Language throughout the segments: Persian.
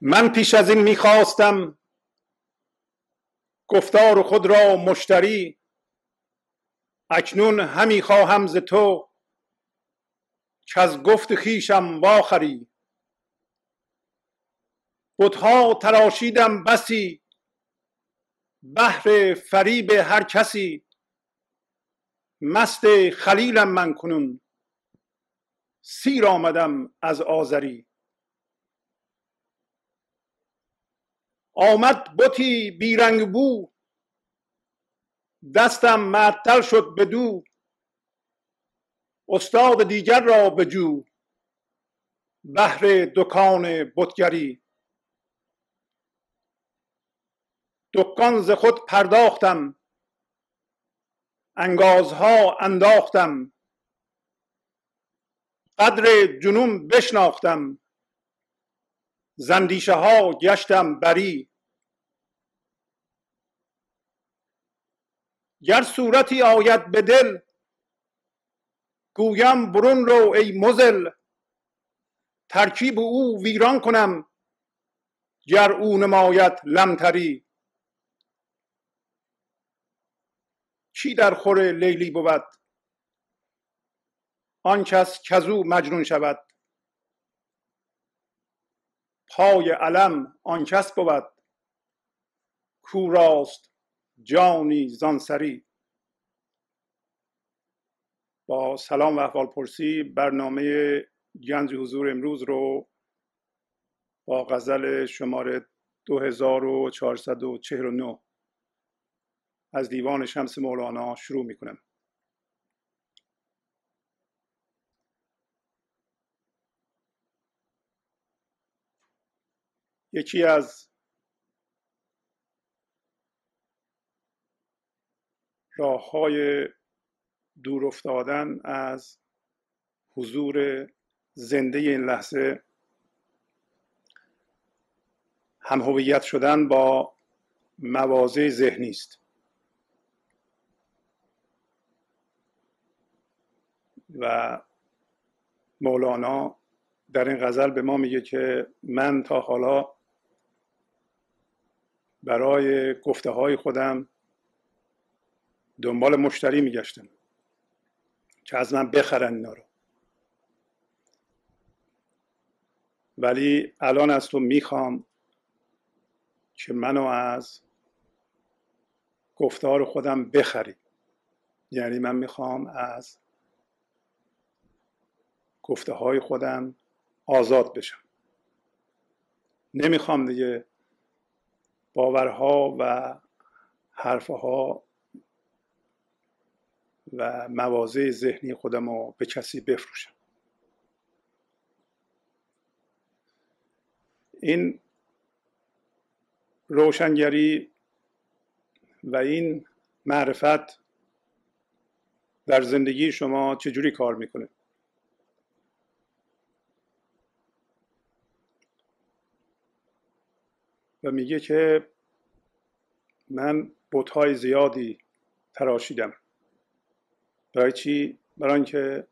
من پیش از این میخواستم گفتار خود را مشتری، اکنون همی خواهم ز تو کز گفت خویشم واخری. بتها تراشیدم بسی بهر فریب هر کسی، مست خلیلم من کنون سیر آمدم از آزری. آمد بتی بیرنگ بو دستم معطل شد بدو، استاد دیگر را بجو بهر دکان بتگری. دکان ز خود پرداختم انگازها انداختم، قدر جنون بشناختم زندیشه ها گشتم بری. گر صورتی آید به دل گویم برون رو ای مضل، ترکیب او ویران کنم گر او نماید لمتری. کی در خور لیلی بود آن کس کزو مجنون شود، پای علم آن کس بود کو راست جانی زان سری. با سلام و احوالپرسی برنامه گنج حضور امروز رو با غزل شماره 2449 از دیوان شمس مولانا شروع می کنم. یکی از راه‌های دور افتادن از حضور زنده این لحظه هم هویت شدن با مواضع ذهنی است و مولانا در این غزل به ما میگه که من تا حالا برای گفته های خودم دنبال مشتری میگشتم که از من بخرن اینا رو، ولی الان از تو میخوام که منو از گفتار خودم بخری. یعنی من میخوام از گفته های خودم آزاد بشم، نمیخوام دیگه باورها و حرفها و مواضع ذهنی خودم رو به کسی بفروشم. این روشنگری و این معرفت در زندگی شما چجوری کار میکنه؟ و میگه که من بت‌های زیادی تراشیدم. برای چی؟ برای اینکه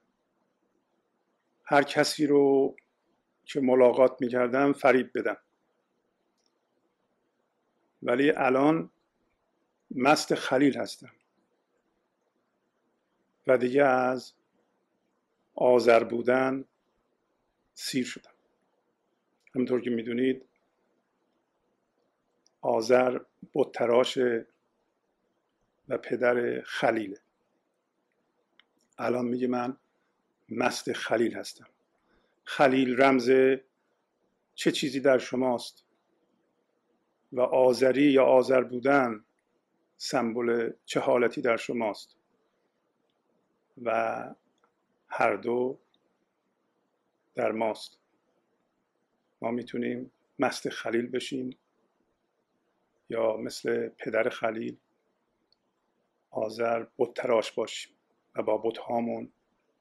هر کسی رو که ملاقات میکردم فریب بدم، ولی الان مست خلیل هستم و دیگه از آزر بودن سیر شدم. همونطور که میدونید آزر بت تراش و پدر خلیله. الان میگه من مست خلیل هستم. خلیل رمز چه چیزی در شماست و آزری یا آزر بودن سمبل چه حالتی در شماست و هر دو در ماست. ما میتونیم مست خلیل بشیم یا مثل پدر خلیل آزر بت تراش باشیم و با بت هامون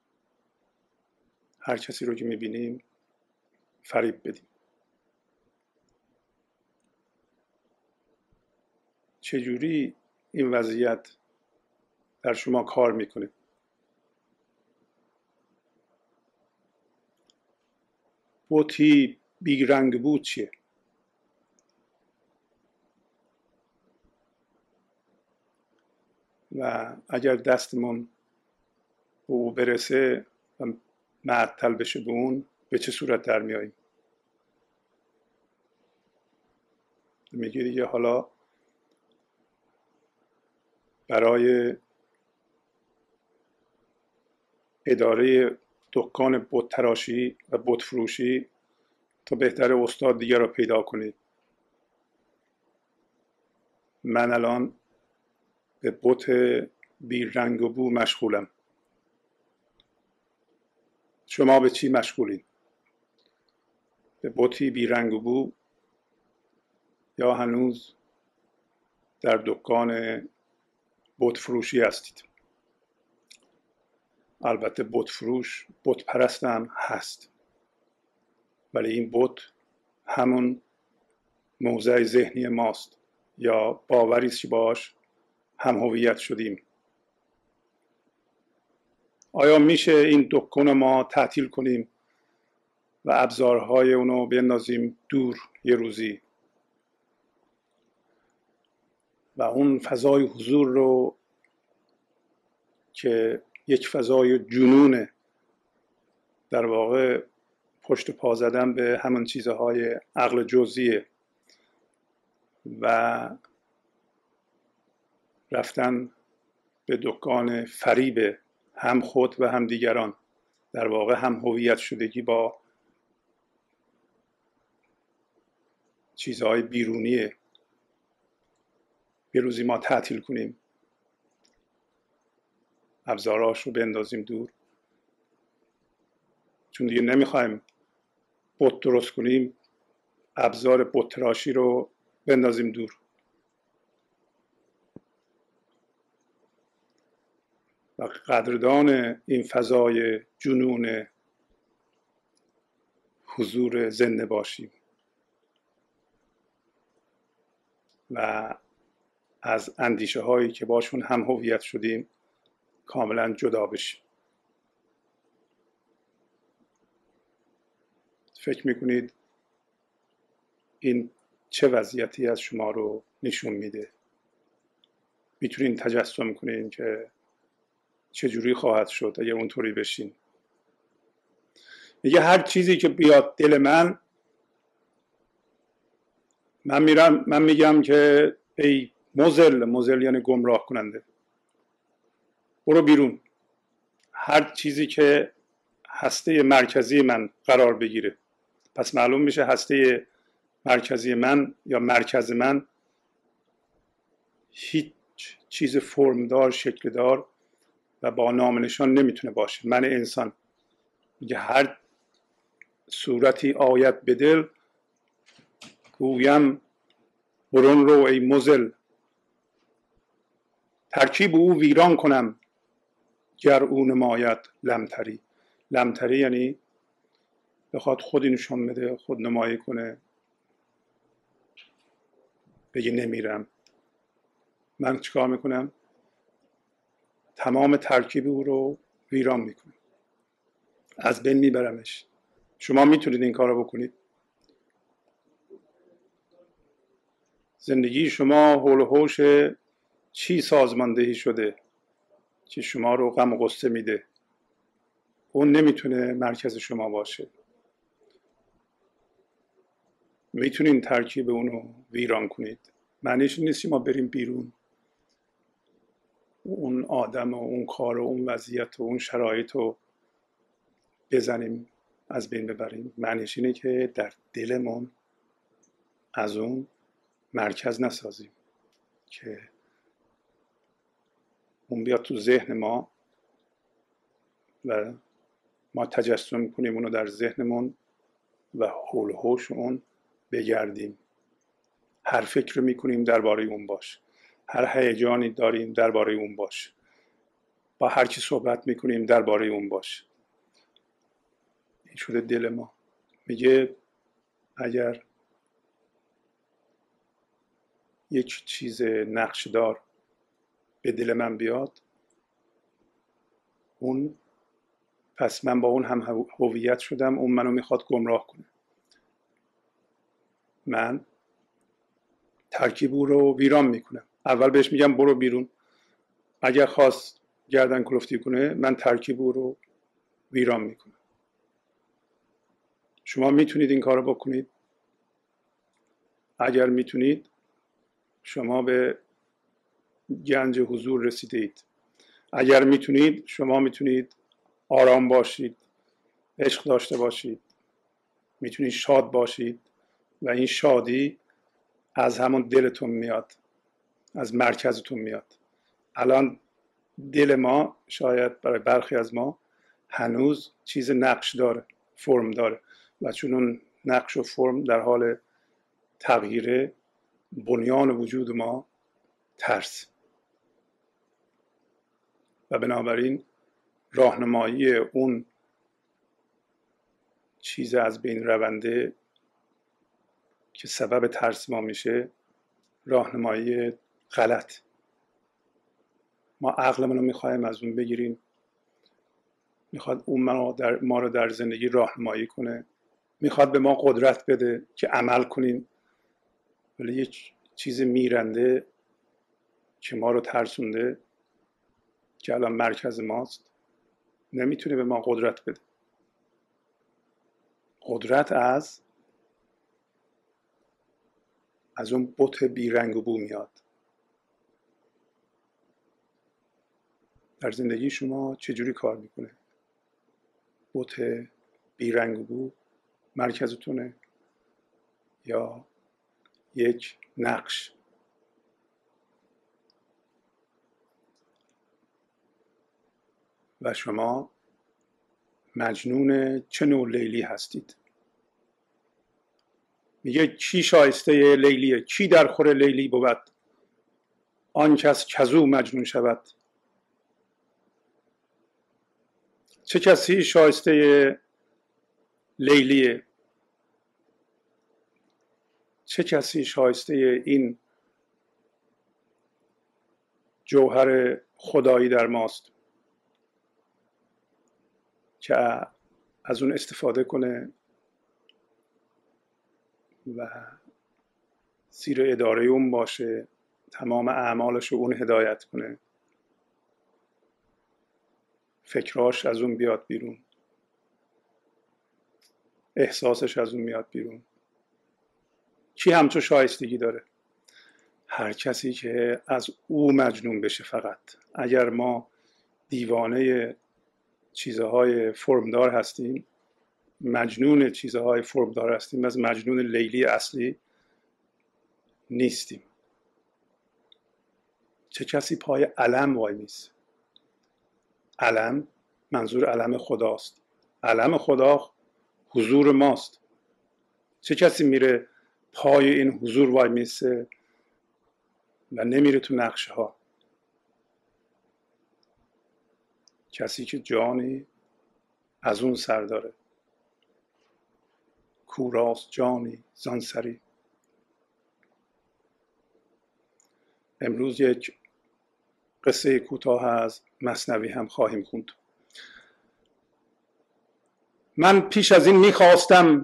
هر کسی رو که میبینیم فریب بدیم. چجوری این وضعیت در شما کار میکنه؟ بتی بیرنگ بود چیه؟ و اگر دستمون به او برسه و معطل بشه به اون، به چه صورت در میاییم؟ میگه دیگه حالا برای اداره دکان بت تراشی و بت فروشی تا بهتر استاد دیگر را پیدا کنید. من الان به بت بی رنگ و بو مشغولم. شما به چی مشغولید؟ به بتی بی رنگ و بو یا هنوز در دکان بت فروشی هستید؟ البته بت فروش بت پرست هم هست، ولی این بت همون موضع ذهنی ماست یا باوری است که باش هم هویت شدیم. آیا میشه این دکان ما تعطیل کنیم و ابزارهای اونو بندازیم دور یه روزی و اون فضای حضور رو که یک فضای جنونه، در واقع پشت پا زدن به همون چیزهای عقل جزئیه و رفتن به دکان فریب هم خود و هم دیگران، در واقع هم هویت شدگی با چیزهای بیرونیه. یه روزی ما تعطیل کنیم، ابزاراش رو بندازیم دور، چون دیگه نمیخوایم بت درست کنیم، ابزار بت تراشی رو بندازیم دور. و قدردان این فضای جنون حضور زنده باشیم و از اندیشه هایی که باشون هم هویت شدیم کاملا جدا بشیم. فکر میکنید این چه وضعیتی از شما رو نشون میده؟ میتونین تجسم کنین که چجوری خواهد شد اگر اونطوری بشین؟ میگه هر چیزی که بیاد دل من میگم که ای مزل یعنی گمراه کننده، برو بیرون. هر چیزی که هسته مرکزی من قرار بگیره، پس معلوم میشه هسته مرکزی من یا مرکز من هیچ چیز فرمدار، شکلدار و با نام نشان نمیتونه باشه. من انسان، میگه هر صورتی آید به دل، گویم برون رو ای مزل، ترکیب او ویران کنم گر او نماید لمتری. لمتری یعنی بخواد خودی نشان بده، خود نمایی کنه، بگه نمیرم. من چیکار میکنم؟ تمام ترکیب او رو ویران میکنم، از بین میبرمش. شما میتونید این کار رو بکنید؟ زندگی شما حول و حوش چی سازماندهی شده که شما رو غم و غصه میده؟ اون نمیتونه مرکز شما باشه. میتونین ترکیب اونو ویران کنید. معنیش نیست ما بریم بیرون، اون آدم و اون کار و اون وضعیت و اون شرایط رو بزنیم از بین ببریم. معنیش اینه که در دلمون از اون مرکز نسازیم که اون بیاد تو ذهن ما و ما تجسم کنیم اونو در ذهنمون و حول و حوش اون بگردیم. هر فکر رو میکنیم درباره اون باش، هر هیجانی داریم درباره اون باش، با هر کی صحبت میکنیم درباره اون باش. این شده دل ما. میگه اگر یک چیز نقشدار به دل من بیاد، اون پس من با اون هم هویت شدم، اون منو میخواد گمراه کنه. من ترکیب او رو ویران میکنم. اول بهش میگم برو بیرون، اگر خواست گردن کلفتی کنه من ترکیب او رو ویران میکنم. شما میتونید این کار رو بکنید؟ اگر میتونید شما به گنج حضور رسیده اید. اگر میتونید شما میتونید آرام باشید، عشق داشته باشید، میتونید شاد باشید و این شادی از همون دلتون میاد، از مرکزتون میاد. الان دل ما شاید برای برخی از ما هنوز چیز نقش داره، فرم داره و چون اون نقش و فرم در حال تغییر، بنیان وجود ما ترس و بنابراین راهنمایی اون چیز از بین رونده که سبب ترس ما میشه راهنمایی غلط. ما عقلمون رو میخوایم از اون بگیریم، میخواد اون ما رو در زندگی راهنمایی کنه، میخواد به ما قدرت بده که عمل کنیم، ولی یک چیز میرنده که ما رو ترسونده که الان مرکز ماست نمیتونه به ما قدرت بده. قدرت از اون بت بیرنگ و بو میاد. در زندگی شما چجوری کار میکنه؟ بت بیرنگ و بو مرکزتونه یا یک نقش؟ و شما مجنون چه نوع لیلی هستید؟ میگه کی شایسته لیلیه؟ کی در خور لیلی بود؟ آن کس کزو مجنون شود. چه کسی شایسته لیلیه؟ چه کسی شایسته این جوهر خدایی در ماست که از اون استفاده کنه و زیر اداره اون باشه، تمام اعمالش رو اون هدایت کنه، فکراش از اون بیاد بیرون، احساسش از اون میاد بیرون. کی همچون شایستگی داره؟ هر کسی که از او مجنون بشه. فقط اگر ما دیوانه چیزهای فرمدار هستیم، مجنون چیزهای فرمدار هستیم، از مجنون لیلی اصلی نیستیم. چه کسی پای علم وای میسه؟ علم منظور علم خداست. علم خدا حضور ماست. چه کسی میره پای این حضور وای میسه و نمیره تو نقشه ها؟ کسی که جانی از اون سر داره. کوراست جانی زان سری. امروز یک قصه کوتاه از مثنوی هم خواهیم خوند. من پیش از این میخواستم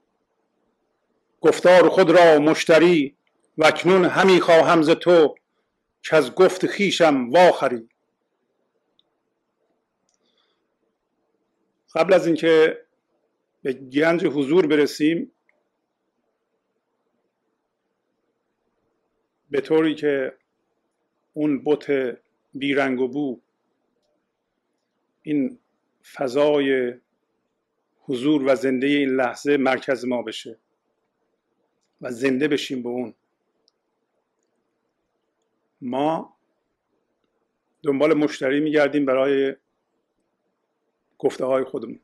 گفتار خود را مشتری، و اکنون همی خواهم ز تو که از گفت خویشم واخری. قبل از اینکه به گنج حضور برسیم، به طوری که اون بت بیرنگ و بو این فضای حضور و زنده این لحظه مرکز ما بشه و زنده بشیم به اون، ما دنبال مشتری میگردیم برای گفته های خودمون.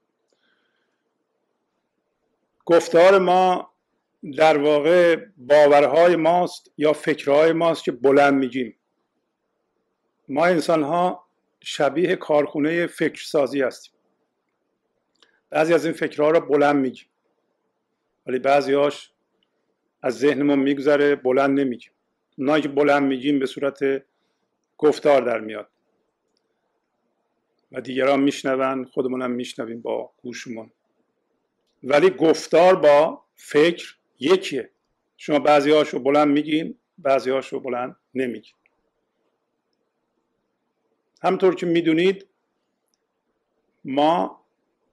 گفتار ما در واقع باورهای ماست یا فکرهای ماست که بلند میگیم. ما انسان ها شبیه کارخونه فکرسازی هستیم. بعضی از این فکرها رو بلند میگیم ولی بعضی هاش از ذهنمون میگذره، بلند نمیگیم. اونایی که بلند میگیم به صورت گفتار در میاد و دیگران میشنون، خودمونم میشنویم با گوشمون. ولی گفتار با فکر یکیه. شما بعضی هاشو بلند میگین، بعضی هاشو بلند نمیگین. همطور که میدونید ما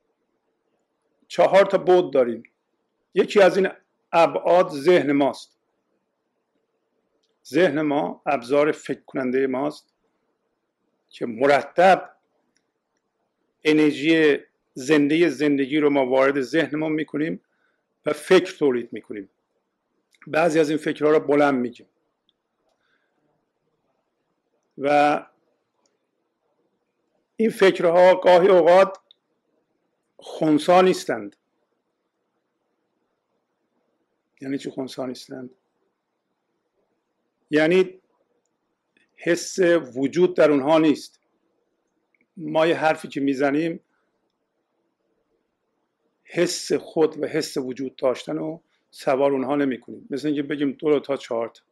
4 بعد داریم. یکی از این ابعاد ذهن ماست. ذهن ما ابزار فکر کننده ماست که مرتب انرژی زندگی رو ما وارد ذهنمون میکنیم و فکر تولید میکنیم. بعضی از این فکرها رو بلند میگیم و این فکرها گاهی اوقات خنثی نیستند. یعنی چی خنثی نیستند؟ یعنی حس وجود در اونها نیست. ما یه حرفی که میزنیم حس خود و حس وجود داشتن رو سوار اونها نمی کنیم. مثل اینکه بگیم 2 تا 4 تا.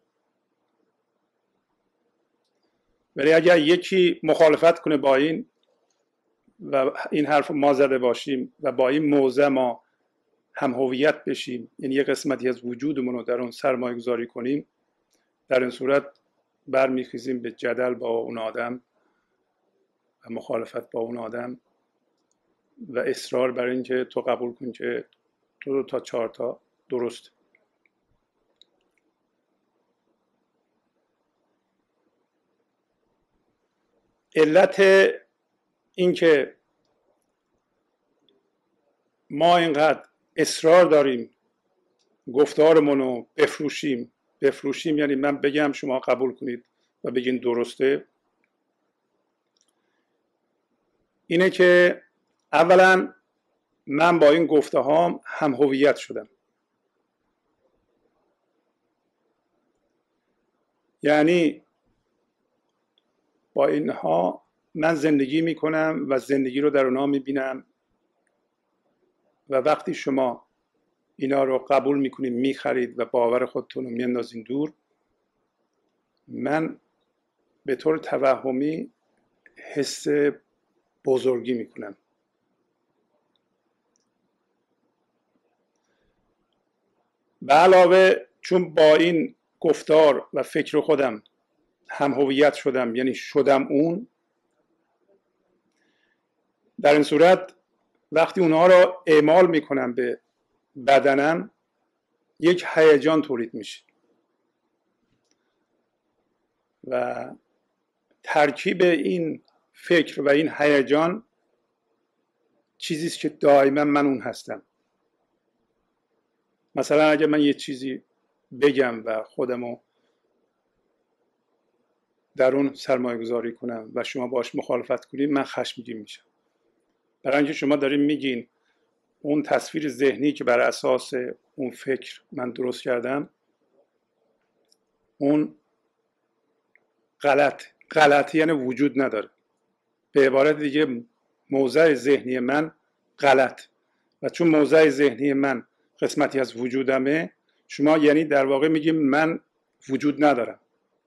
ولی اگر یکی مخالفت کنه با این و این حرف ما زده باشیم و با این موضع ما هم هویت بشیم، یعنی یک قسمتی از وجودمون رو در اون سرمایه گذاری کنیم، در این صورت برمیخیزیم به جدل با اون آدم و مخالفت با اون آدم و اصرار بر این که تو قبول کن که 2 تا 4 تا درست. علت این که ما اینقدر اصرار داریم گفتارمون رو بفروشیم یعنی من بگم شما قبول کنید و بگین درسته، اینه که اولا من با این گفته هام هم هویت شدم. یعنی با اینها من زندگی میکنم و زندگی رو در اونها میبینم و وقتی شما اینا رو قبول میکنید میخرید و باور خودتون رو میاندازین دور، من به طور توهمی حس بزرگی میکنم. به علاوه چون با این گفتار و فکر خودم هم هویت شدم، یعنی شدم اون، در این صورت وقتی اونها رو اعمال میکنم به بدنم یک هیجان تولید میشه و ترکیب این فکر و این هیجان چیزیست که دائما من اون هستم. مثلا اگه من یه چیزی بگم و خودمو در اون سرمایه گذاری کنم و شما باش مخالفت کنید، من خشمگین میشم. برای اینکه شما دارین میگین اون تصویر ذهنی که بر اساس اون فکر من درست کردم اون غلطی یعنی وجود نداره. به عبارت دیگه موضع ذهنی من غلط و چون موضع ذهنی من قسمتی از وجودمه، شما یعنی در واقع میگیم من وجود ندارم.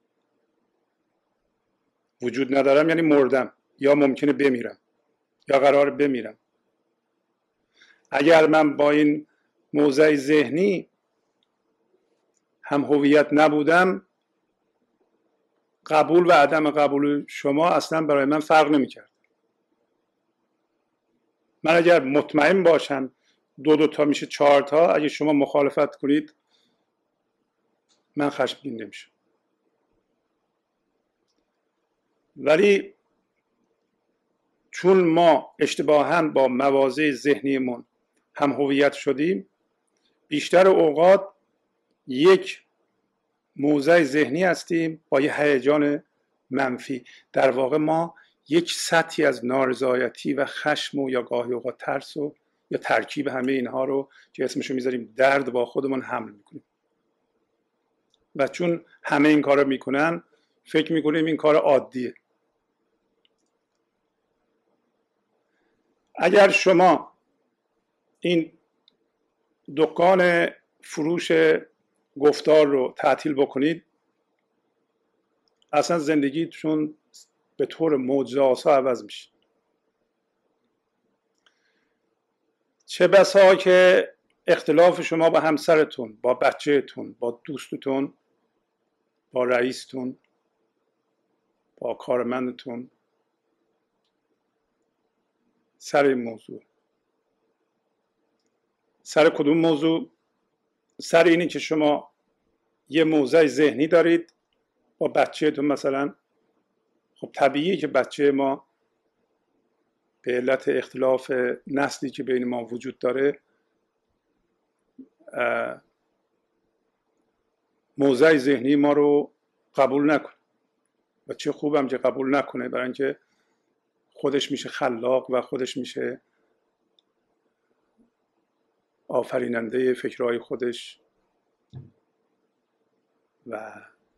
وجود ندارم یعنی مردم یا ممکنه بمیرم یا قرار بمیرم. اگر من با این موضع ذهنی هم هویت نبودم، قبول و عدم قبول شما اصلا برای من فرق نمی‌کرد. من اگر مطمئن باشم 2 تا میشه 4 تا، اگه شما مخالفت کنید من خشمگین نمیشم. ولی چون ما اشتباهاً با مواضع ذهنیمون هم هویت شدیم، بیشتر اوقات یک موضع ذهنی هستیم با یه هیجان منفی. در واقع ما یک سطحی از نارضایتی و خشم و یا گاهی اوقات ترس و یا ترکیب همه اینها رو که اسمشو میذاریم درد با خودمون حمل میکنیم و چون همه این کار رو میکنن فکر میکنیم این کار عادیه. اگر شما این دکان فروش گفتار رو تعطیل بکنید، اصلا زندگیتون به طور معجزه‌آسا عوض میشه. چه بسا که اختلاف شما با همسرتون، با بچهتون، با دوستتون، با رئیستون، با کارمندتون سر این موضوع. سر کدوم موضوع؟ سر اینی که شما یه موضع ذهنی دارید با بچه‌تون مثلا. خب طبیعیه که بچه ما به علت اختلاف نسلی که بین ما وجود داره موضع ذهنی ما رو قبول نکنه و چه خوبم که قبول نکنه، برای اینکه خودش میشه خلاق و خودش میشه آفریننده فکرهای خودش و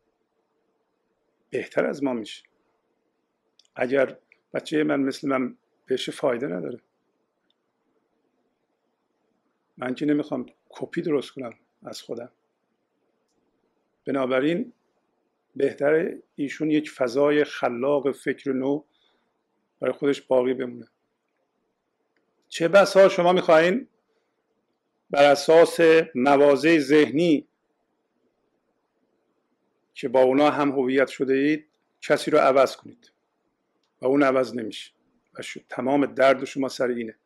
بهتر از ما میشه. اگر بچه من مثل من بهش فایده نداره. من که نمیخوام کپی درست کنم از خودم، بنابراین بهتره ایشون یک فضای خلاق فکر نو برای خودش باقی بمونه. چه بسا شما میخواین بر اساس مواضع ذهنی که با اونا هم هویت شده اید کسی رو عوض کنید و اون عوض نمیشه و تمام درد شما سر اینه.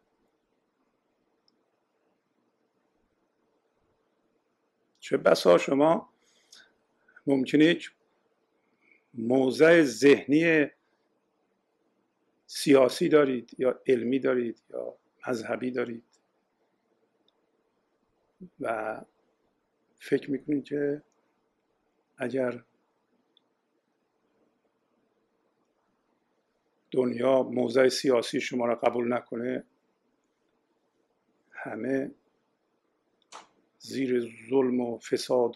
چه بسا شما ممکنه یک موضع ذهنی سیاسی دارید یا علمی دارید یا مذهبی دارید و فکر میکنید که اگر دنیا موضع سیاسی شما را قبول نکنه همه زیر ظلم و فساد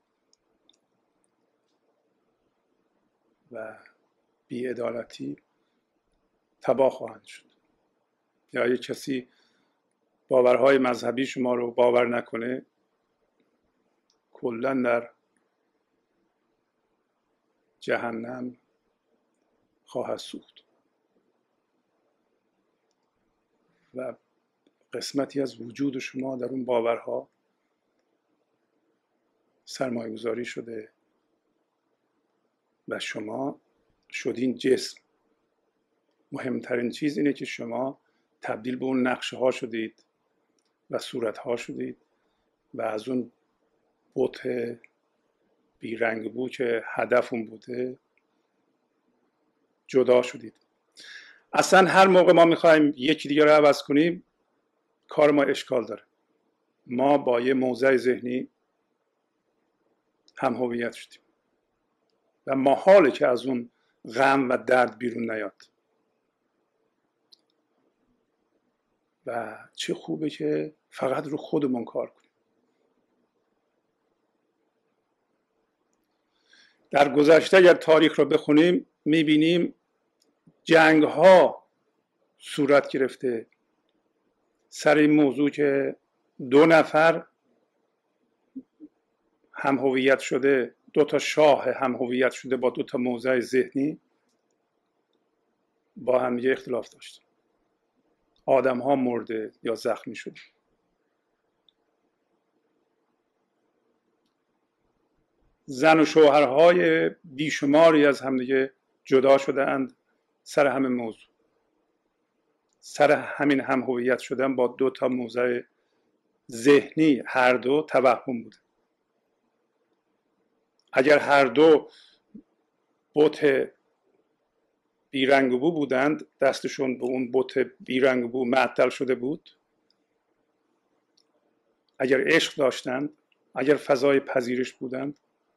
و بی‌عدالتی تباه خواهند شد. یا اگه کسی باورهای مذهبی شما رو باور نکنه کلاً در جهنم خواهد سوخت و قسمتی از وجود شما در اون باورها سرمایه گذاری شده و شما شدین جسم. مهمترین چیز اینه که شما تبدیل به اون نقشه ها شدید و صورت ها شدید و از اون بت بیرنگ بو که هدف اون بوده جدا شدید. اصلا هر موقع ما میخوایم یکی دیگه رو عوض کنیم کار ما اشکال داره. ما با یه موضع ذهنی هم هویت شدیم و محاله که از اون غم و درد بیرون نیاد و چه خوبه که فقط رو خودمون کار کنیم. در گذشته اگر تاریخ رو بخونیم میبینیم جنگ ها صورت گرفته سر این موضوع که دو نفر هم هویت شده، دو تا شاه هم هویت شده با دو تا موضع ذهنی با هم یه اختلاف داشت. آدم ها مرده یا زخمی شده. زن و شوهرهای بیشماری از همدیگه جدا شده اند سر همین موضوع، سر همین هم هویت شدن با دو تا موضع ذهنی. هر دو توهم بوده. اگر هر دو بت بیرنگ بو بودند دستشون به اون بت بیرنگ بو معطل شده بود، اگر عشق داشتند، اگر فضای پذیرش بودند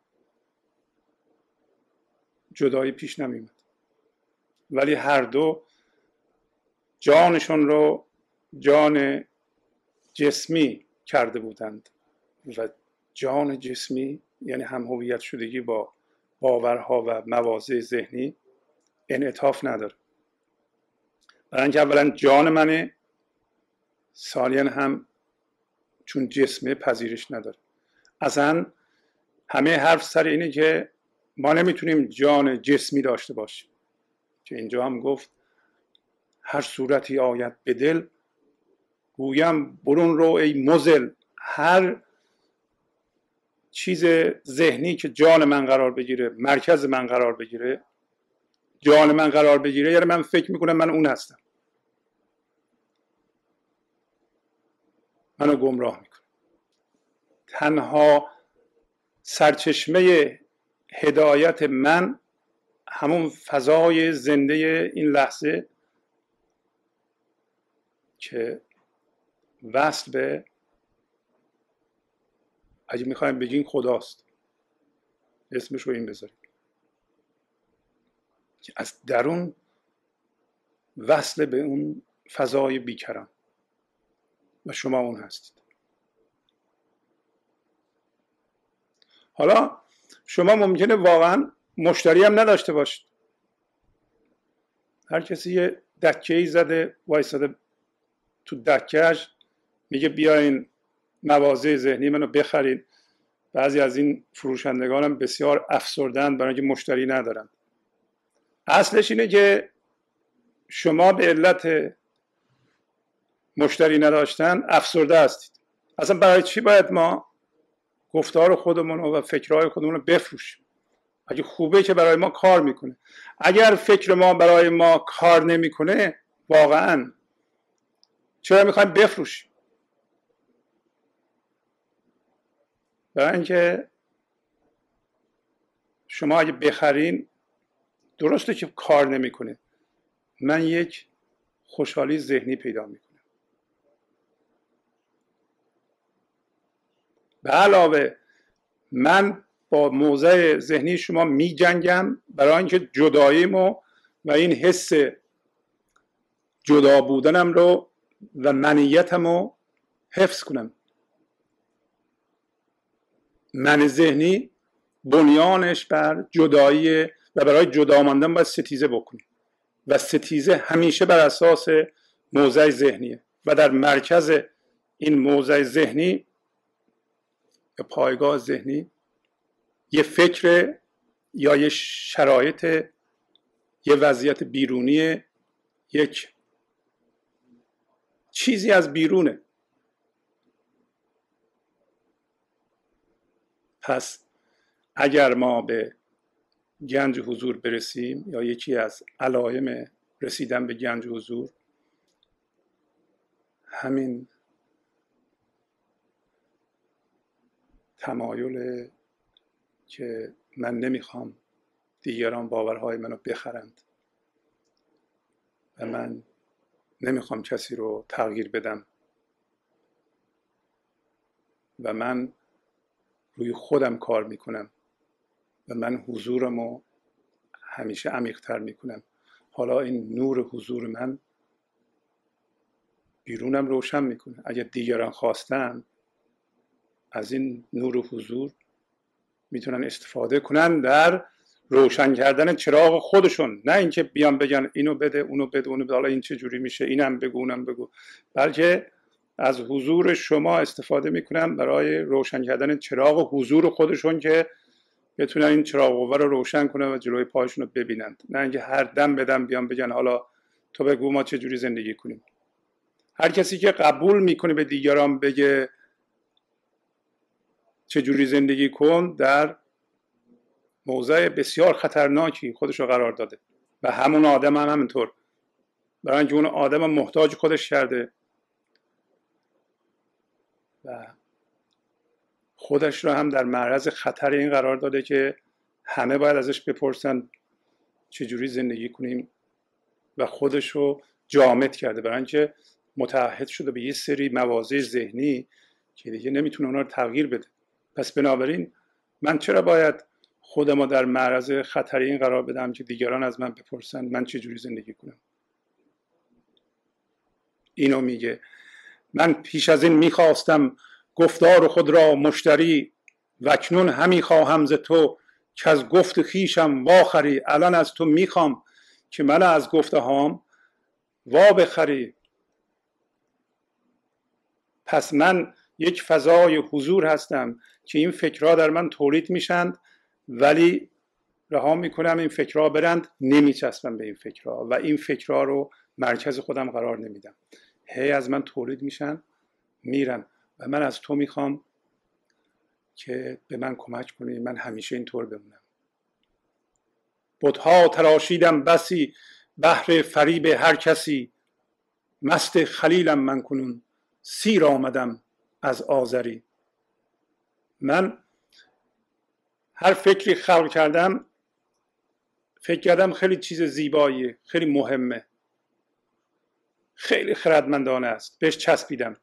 جدایی پیش نمی‌آمد. ولی هر دو جانشون رو جان جسمی کرده بودند و جان جسمی یعنی هم هویت شدگی با باورها و مواضع ذهنی انعطاف نداره. برای اینکه اولا جان منه، ثانیاً هم چون جسمه پذیرش نداره. اصلا همه حرف سر اینه که ما نمیتونیم جان جسمی داشته باشیم که اینجا هم گفت هر صورتی آید به دل گویم برون رو ای مزل. هر چیز ذهنی که جان من قرار بگیره، مرکز من قرار بگیره، جان من قرار بگیره، یعنی من فکر میکنم من اون هستم. منو گمراه میکنه. تنها سرچشمه هدایت من همون فضای زنده این لحظه که وصل به، اگه میخوایم بگین، خداست، اسمش رو این بذاریم، که از درون وصل به اون فضای بیکران و شما اون هستید. حالا شما ممکنه واقعا مشتری هم نداشته باشید. هر کسی یه دکه‌ای زده وایساده تو دکه‌اش، میگه بیاین مواضع ذهنی منو بخرید. بعضی از این فروشندگان هم بسیار افسردند برای اینکه مشتری ندارن. اصلش اینه که شما به علت مشتری نداشتن افسرده هستید. اصلا برای چی باید ما گفتار خودمون و فکرهای خودمون رو بفروشیم؟ اگه خوبه که برای ما کار میکنه. اگر فکر ما برای ما کار نمیکنه، واقعا چرا میخوایم بفروشیم؟ برای اینکه شما اگه بخرین، درسته که کار نمیکنه، من یک خوشحالی ذهنی پیدا میکنم. به علاوه من با موضع ذهنی شما می جنگم برای اینکه جداییمو و این حس جدا بودنم رو و منیتمو حفظ کنم. من ذهنی بنیانش بر جدایی و برای جدا ماندن باید ستیزه بکنیم و ستیزه همیشه بر اساس موضع ذهنیه و در مرکز این موضع ذهنی یا پایگاه ذهنی یه فکر یا یه شرایط، یه وضعیت بیرونی، یک چیزی از بیرونه. پس اگر ما به گنج حضور برسیم، یا یکی از علائم رسیدن به گنج حضور همین تمایل که من نمیخوام دیگران باورهای منو بخرند و من نمیخوام کسی رو تغییر بدم و من روی خودم کار میکنم و من حضورمو همیشه عمیق‌تر میکنم. حالا این نور حضور من بیرونم روشن میکنه. اگر دیگران خواستن از این نور حضور میتونن استفاده کنن در روشن کردن چراغ خودشون، نه اینکه بیان بگن اینو بده اونو بده اونو بده، حالا این چه جوری میشه، اینم بگو اونم بگو، بلکه از حضور شما استفاده میکنن برای روشن کردن چراغ حضور خودشون که بتونن این چراغ قوه رو روشن کنن و جلوی پایشون رو ببینند، نه اینکه هر دم بدم بیان بگن حالا تو بگو ما چه جوری زندگی کنیم. هر کسی که قبول میکنه به دیگران بگه چه جوری زندگی کن، در موضع بسیار خطرناکی خودش رو قرار داده و همون آدم هم همینطور، برای اینکه اون آدم محتاج خودش کرده و خودش رو هم در معرض خطر این قرار داده که همه باید ازش بپرسن چجوری زندگی کنیم و خودش رو جامد کرده، برای اینکه متعهد شده به یه سری مواضع ذهنی که دیگه نمیتونه اونا رو تغییر بده. پس بنابراین من چرا باید خودم رو در معرض خطر این قرار بدم که دیگران از من بپرسن من چجوری زندگی کنم؟ اینو میگه من پیش از این میخواستم گفتار خود را مشتری، و اکنون همی خواهم ز تو که از گفت خویشم واخری. الان از تو میخوام که من از گفته هام وا بخری. پس من یک فضای حضور هستم که این فکرها در من تولید میشند، ولی رها میکنم این فکرها برند، نمیچسبم به این فکرها و این فکرها رو مرکز خودم قرار نمیدم. هی از من تولید میشن میرن و من از تو میخوام که به من کمک کنی من همیشه اینطور بمونم. بت‌ها تراشیدم بسی بهر فریب هر کسی، مست خلیلم من کنون سیر آمدم از آذری. من هر فکری خلق کردم فکر کردم خیلی چیز زیباییه، خیلی مهمه، خیلی خردمندانه است، بهش چسبیدم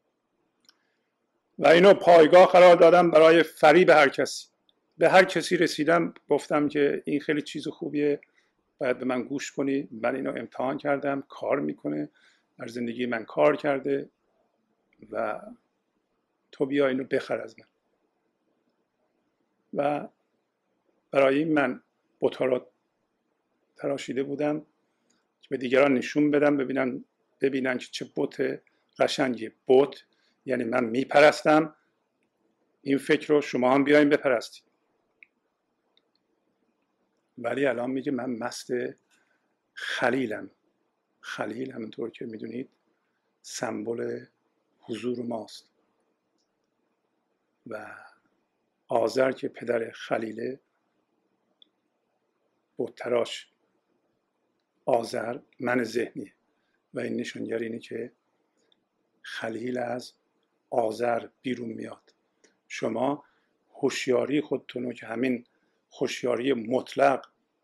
و اینو پایگاه قرار دادم برای فریب هر کسی. به هر کسی رسیدم گفتم که این خیلی چیز خوبیه، باید به من گوش کنی، من اینو امتحان کردم، کار میکنه، در زندگی من کار کرده و تو بیا اینو بخر از من. و برای این من بت‌ها رو تراشیده بودم که به دیگران نشون بدم، ببینن که چه بت قشنگیه. بت یعنی من میپرستم، این فکر رو شما هم بیاین بپرستید. ولی الان میگه من مست خلیلم. خلیل همونطور که میدونید سمبل حضور ماست و آذر که پدر خلیله، بت تراش آذر من ذهنیه و این نشانگر اینه که خلیل از آذر بیرون میاد. شما هوشیاری خودتونو که همین هوشیاری مطلق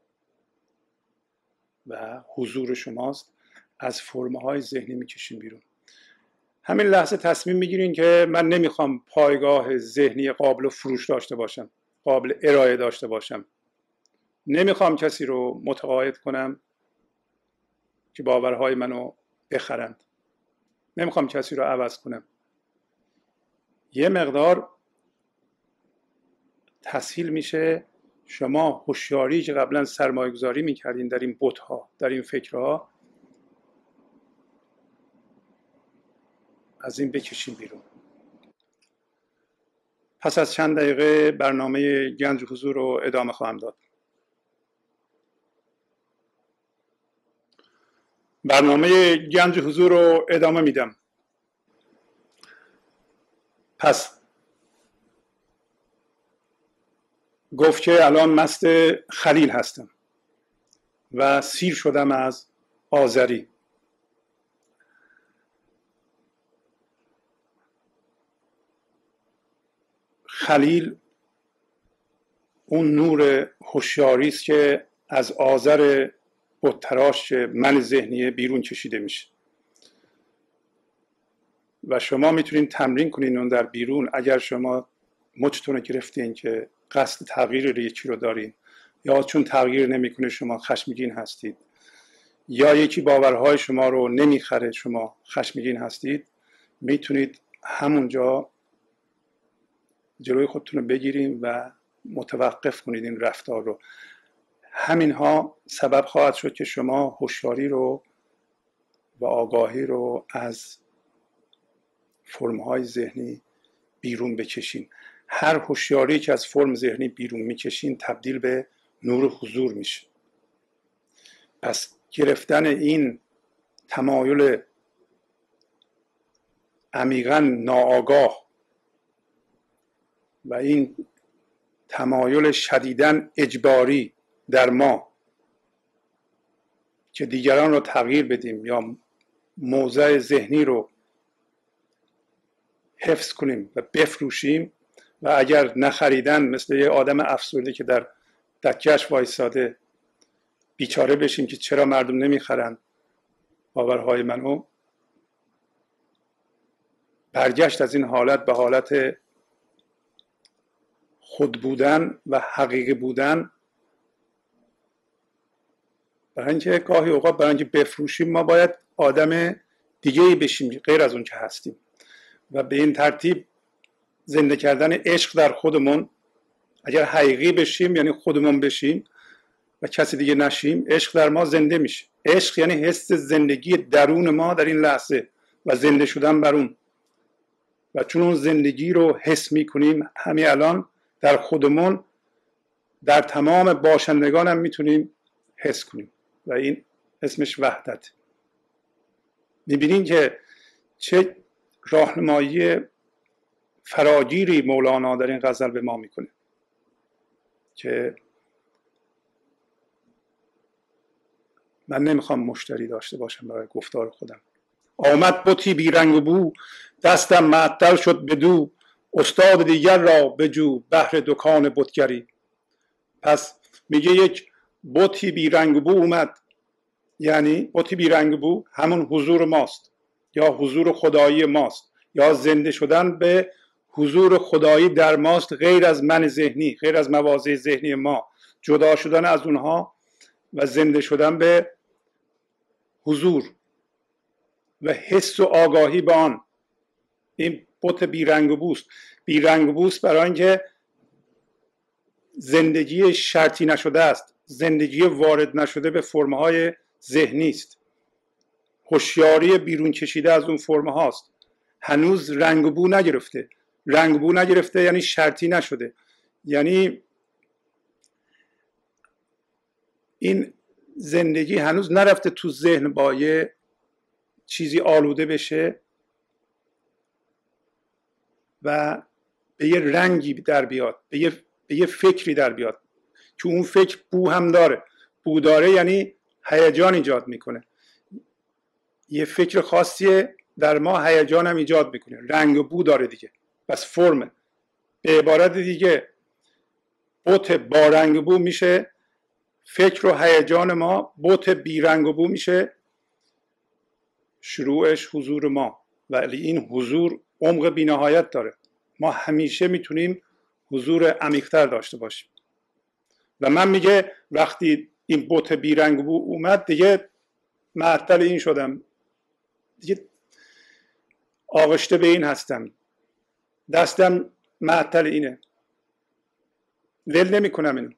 و حضور شماست از فرم‌های ذهنی میکشین بیرون. همین لحظه تصمیم میگیرین که من نمیخوام پایگاه ذهنی قابل فروش داشته باشم، قابل ارائه داشته باشم. نمیخوام کسی رو متقاعد کنم که باورهای منو بخرند. نمیخوام کسی رو عوض کنم. یه مقدار تسهیل میشه شما هوشیاری که قبلا سرمایه گذاری میکردین در این بت‌ها، در این فکرها، از این بکشین بیرون. پس از چند دقیقه برنامه گنج حضور رو ادامه خواهم داد. برنامه گنج حضور رو ادامه میدم. پس گفت که الان مست خلیل هستم و سیر شدم از آذری. خلیل اون نور هوشیاری است که از آذر بت تراش من ذهنی بیرون کشیده میشه و شما میتونین تمرین کنین اون در بیرون. اگر شما مچتون رو گرفتین که قصد تغییر یکی رو دارین، یا چون تغییر نمیکنه شما خشمگین هستید، یا یکی باورهای شما رو نمیخره شما خشمگین هستید، میتونید همونجا جلوی خودتون رو بگیرین و متوقف کنید این رفتار رو. همینها سبب خواهد شد که شما هوشیاری رو و آگاهی رو از فرم‌های ذهنی بیرون بکشین. هر هوشیاری که از فرم ذهنی بیرون میکشین تبدیل به نور حضور میشه. پس گرفتن این تمایل عمیقاً ناآگاه و این تمایل شدیداً اجباری در ما که دیگران رو تغییر بدیم یا موضع ذهنی رو حفظ کنیم و بفروشیم و اگر نخریدن مثل یه آدم افسرده که در دکه‌اش وایساده بیچاره بشیم که چرا مردم نمیخرن باورهای منو. برگشت از این حالت به حالت خود بودن و حقیقی بودن، برای اینکه گاهی اوقات برای اینکه بفروشیم ما باید آدم دیگه‌ای بشیم غیر از اون که هستیم و به این ترتیب زنده کردن عشق در خودمون. اگر حقیقی بشیم یعنی خودمون بشیم و کسی دیگه نشیم، عشق در ما زنده میشه. عشق یعنی حس زندگی درون ما در این لحظه و زنده شدن بر اون. و چون اون زندگی رو حس میکنیم همین الان در خودمون، در تمام باشندگان هم میتونیم حس کنیم و این اسمش وحدت. میبینین که چه راهنمایی فراگیری مولانا در این غزل به ما میکنه که من نمیخوام مشتری داشته باشم برای گفتار خودم. آمد بتی بی رنگ و بو، دستم معطل شد بدو، استاد دیگر را بجو بهر دکان بتگری. پس میگه یک بتی بی رنگ و بو اومد، یعنی بتی بی رنگ و بو همون حضور ماست یا حضور خدایی ماست یا زنده شدن به حضور خدایی در ماست، غیر از من ذهنی، غیر از مواضع ذهنی ما، جدا شدن از اونها و زنده شدن به حضور و حس و آگاهی به آن. این بت بیرنگ و بوست. بیرنگ و بوست برای اینکه زندگی شرطی نشده است، زندگی وارد نشده به فرمهای ذهنی است، هوشیاری بیرون کشیده از اون فرم هاست، هنوز رنگ و بو نگرفته. رنگ و بو نگرفته یعنی شرطی نشده، یعنی این زندگی هنوز نرفته تو ذهن با یه چیزی آلوده بشه و به یه رنگی در بیاد، به یه فکری در بیاد که اون فکر بو هم داره. بو داره یعنی هیجان ایجاد میکنه، یه فکر خاصیه در ما هیجان هم ایجاد میکنه، رنگ و بو داره دیگه، بس فرمه. به عبارت دیگه بت با رنگ و بو میشه فکر و هیجان ما، بت بی رنگ و بو میشه شروعش حضور ما. ولی این حضور عمق بی نهایت داره، ما همیشه میتونیم حضور عمیق‌تر داشته باشیم. و من میگه وقتی این بت بی رنگ و بو اومد دیگه معطل این شدم، دیگه آغشته به این هستم، دستم معطل اینه، ول نمی کنم اینو.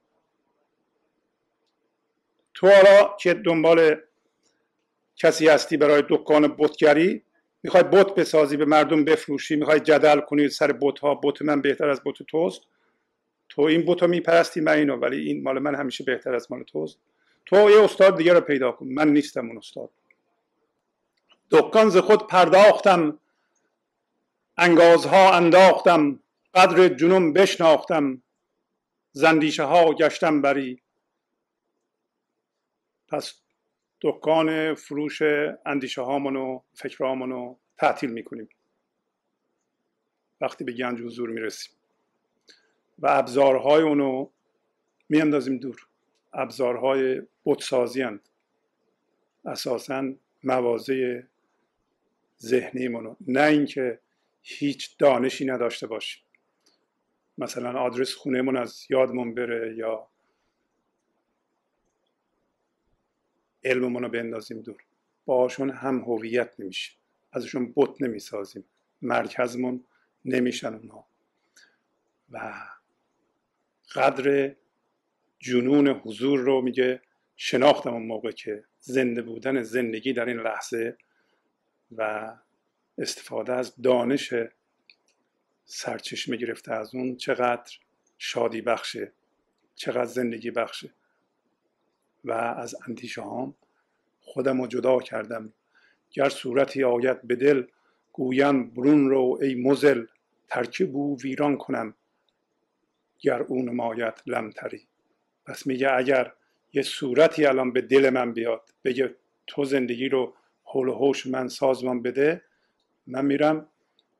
تو حالا که دنبال کسی هستی برای دکان بتگری، میخوای بت بسازی به مردم بفروشی، میخوای جدل کنی سر بت ها، بت من بهتر از بت توست، تو این بت رو میپرستی من اینو، ولی این مال من همیشه بهتر از مال توست. تو یه استاد دیگه رو پیدا کن، من نیستم اون استاد. دکان ز خود پرداختم، انگازها انداختم، قدر جنون بشناختم، زندیشه ها گشتم بری. پس دکان فروش اندیشه هامون و فکرهامون رو تعطیل میکنیم وقتی به گنج حضور میرسیم و ابزارهای اونو میاندازیم دور. ابزارهای بتسازی هستند، اساساً مواضع ذهنی منو، نه اینکه هیچ دانشی نداشته باشیم، مثلا آدرس خونهمون از یادمون بره یا علممون رو بندازیم دور. باشون هم هویت نمیشیم، ازشون بت نمیسازیم، مرکزمون نمیشن اونها. و قدر جنون حضور رو میگه شناختم اون موقع که زنده بودن زندگی در این لحظه و استفاده از دانش سرچشمه گرفته از اون چقدر شادی بخشه، چقدر زندگی بخشه. و از اندیشه هام خودم رو جدا کردم، گر صورتی آید به دل، گویم برون رو ای مزل، ترکیب او ویران کنم گر او نماید لمتری. پس میگه اگر یه صورتی الان به دل من بیاد بگه تو زندگی رو حول و حوش من سازمان بده، من میرم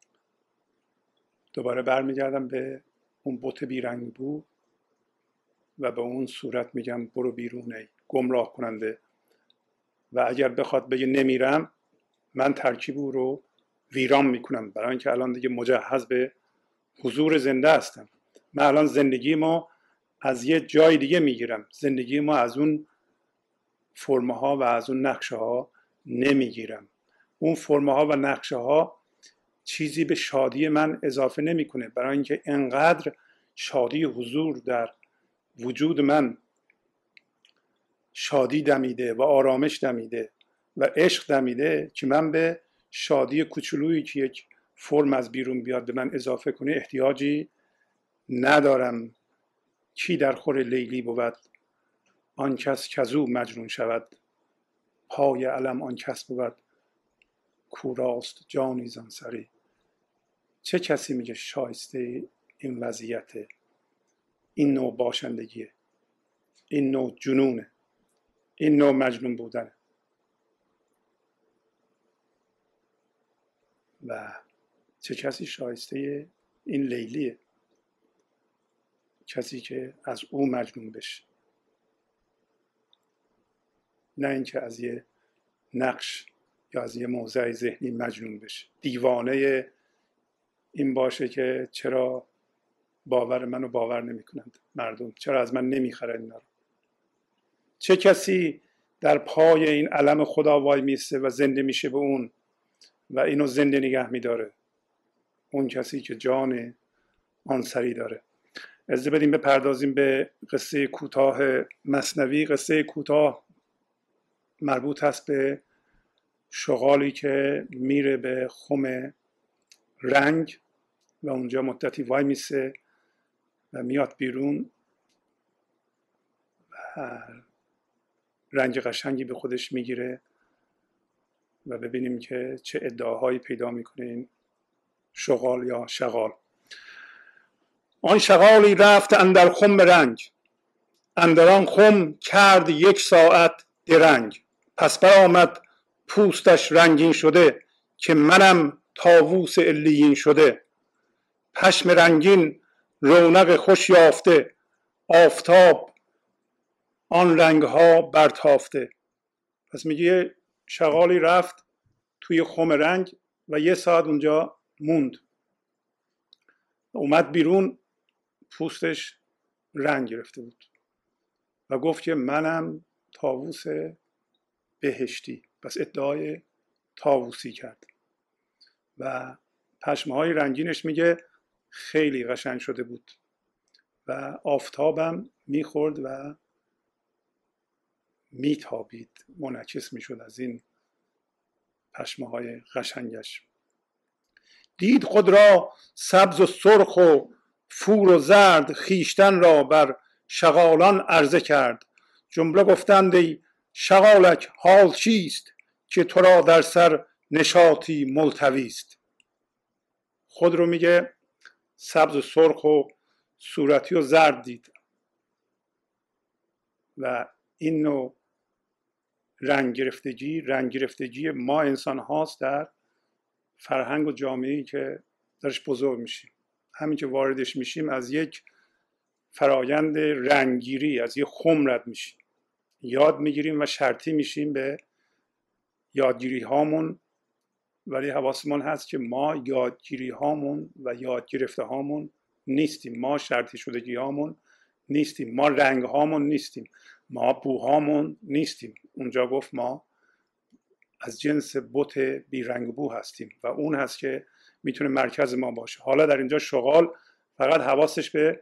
دوباره برمیگردم به اون بت بیرنگ بو و به اون صورت میگم برو بیرون ای گمراه کننده. و اگر بخواد بگه نمیرم، من ترکیب او رو ویران میکنم، برای اینکه الان دیگه مجهز به حضور زنده هستم. من الان زندگی ما از یه جای دیگه میگیرم، زندگی ما از اون فرمه ها و از اون نقشه ها نمیگیرم. اون فرمه ها و نقشه ها چیزی به شادی من اضافه نمیکنه، برای اینکه انقدر شادی حضور در وجود من شادی دمیده و آرامش دمیده و عشق دمیده که من به شادی کوچولویی که یک فرم از بیرون بیاد به من اضافه کنه احتیاجی ندارم. کی در خور لیلی بود، آن کس کزو مجنون شود، پای علم آن کس بود کوراست جانی زان سری. چه کسی میگه شایسته این وضعیت، این نوع باشندگیه، این نوع جنونه، این نوع مجنون بودنه؟ و چه کسی شایسته این لیلیه؟ کسی که از او مجنون بشه، نه اینکه از یه نقش یا از یه موضع ذهنی مجنون بشه، دیوانه این باشه که چرا باور منو باور نمی کنند مردم، چرا از من نمیخرن اینا رو. چه کسی در پای این علم خدا وای میسته و زنده میشه به اون و اینو زنده نگه میداره؟ اون کسی که جان آن سری داره. اجازه بدیم بپردازیم به قصه کوتاه مثنوی. قصه کوتاه مربوط هست به شغالی که میره به خم رنگ و اونجا مدتی وای میسه و میاد بیرون و رنگ قشنگی به خودش میگیره و ببینیم که چه ادعاهایی پیدا میکنه این شغال یا شغال. آن شغالی رفت اندر خم رنگ، اندر آن خم کرد 1 ساعت درنگ. پس برآمد پوستش رنگین شده، که منم طاووس علیین شده. پشم رنگین رونق خوش یافته، آفتاب آن رنگ ها برتافته. پس میگه شغالی رفت توی خم رنگ و 1 ساعت اونجا موند، اومد بیرون پوستش رنگ گرفته بود و گفت که منم طاووس بهشتی. پس ادعای طاووسی کرد و پشمهای رنگینش میگه خیلی قشنگ شده بود و آفتابم میخورد و میتابید، منعکس میشد از این پشمهای قشنگش. دید خود را سبز و سرخ و فور و زرد، خویشتن را بر شغالان عرضه کرد. جمله گفتند ای شغالک حال چیست، که تو را در سر نشاطی ملتوی است. خود رو میگه سبز و سرخ و صورتی و زرد دید و این نوع رنگ گرفتگی ما انسان هاست در فرهنگ و جامعه‌ای که درش بزرگ میشیم. همین که واردش میشیم از یک فرایند رنگگیری، از یک خم رد میشیم، یاد میگیریم و شرطی میشیم به یادگیری هامون، ولی حواسمون هست که ما یادگیری هامون و یاد گرفته هامون نیستیم، ما شرطی شدگی هامون نیستیم، ما رنگ هامون نیستیم، ما بوهامون نیستیم. اونجا گفت ما از جنس بت بی رنگ بو هستیم و اون هست که میتونه مرکز ما باشه. حالا در اینجا شغال فقط حواسش به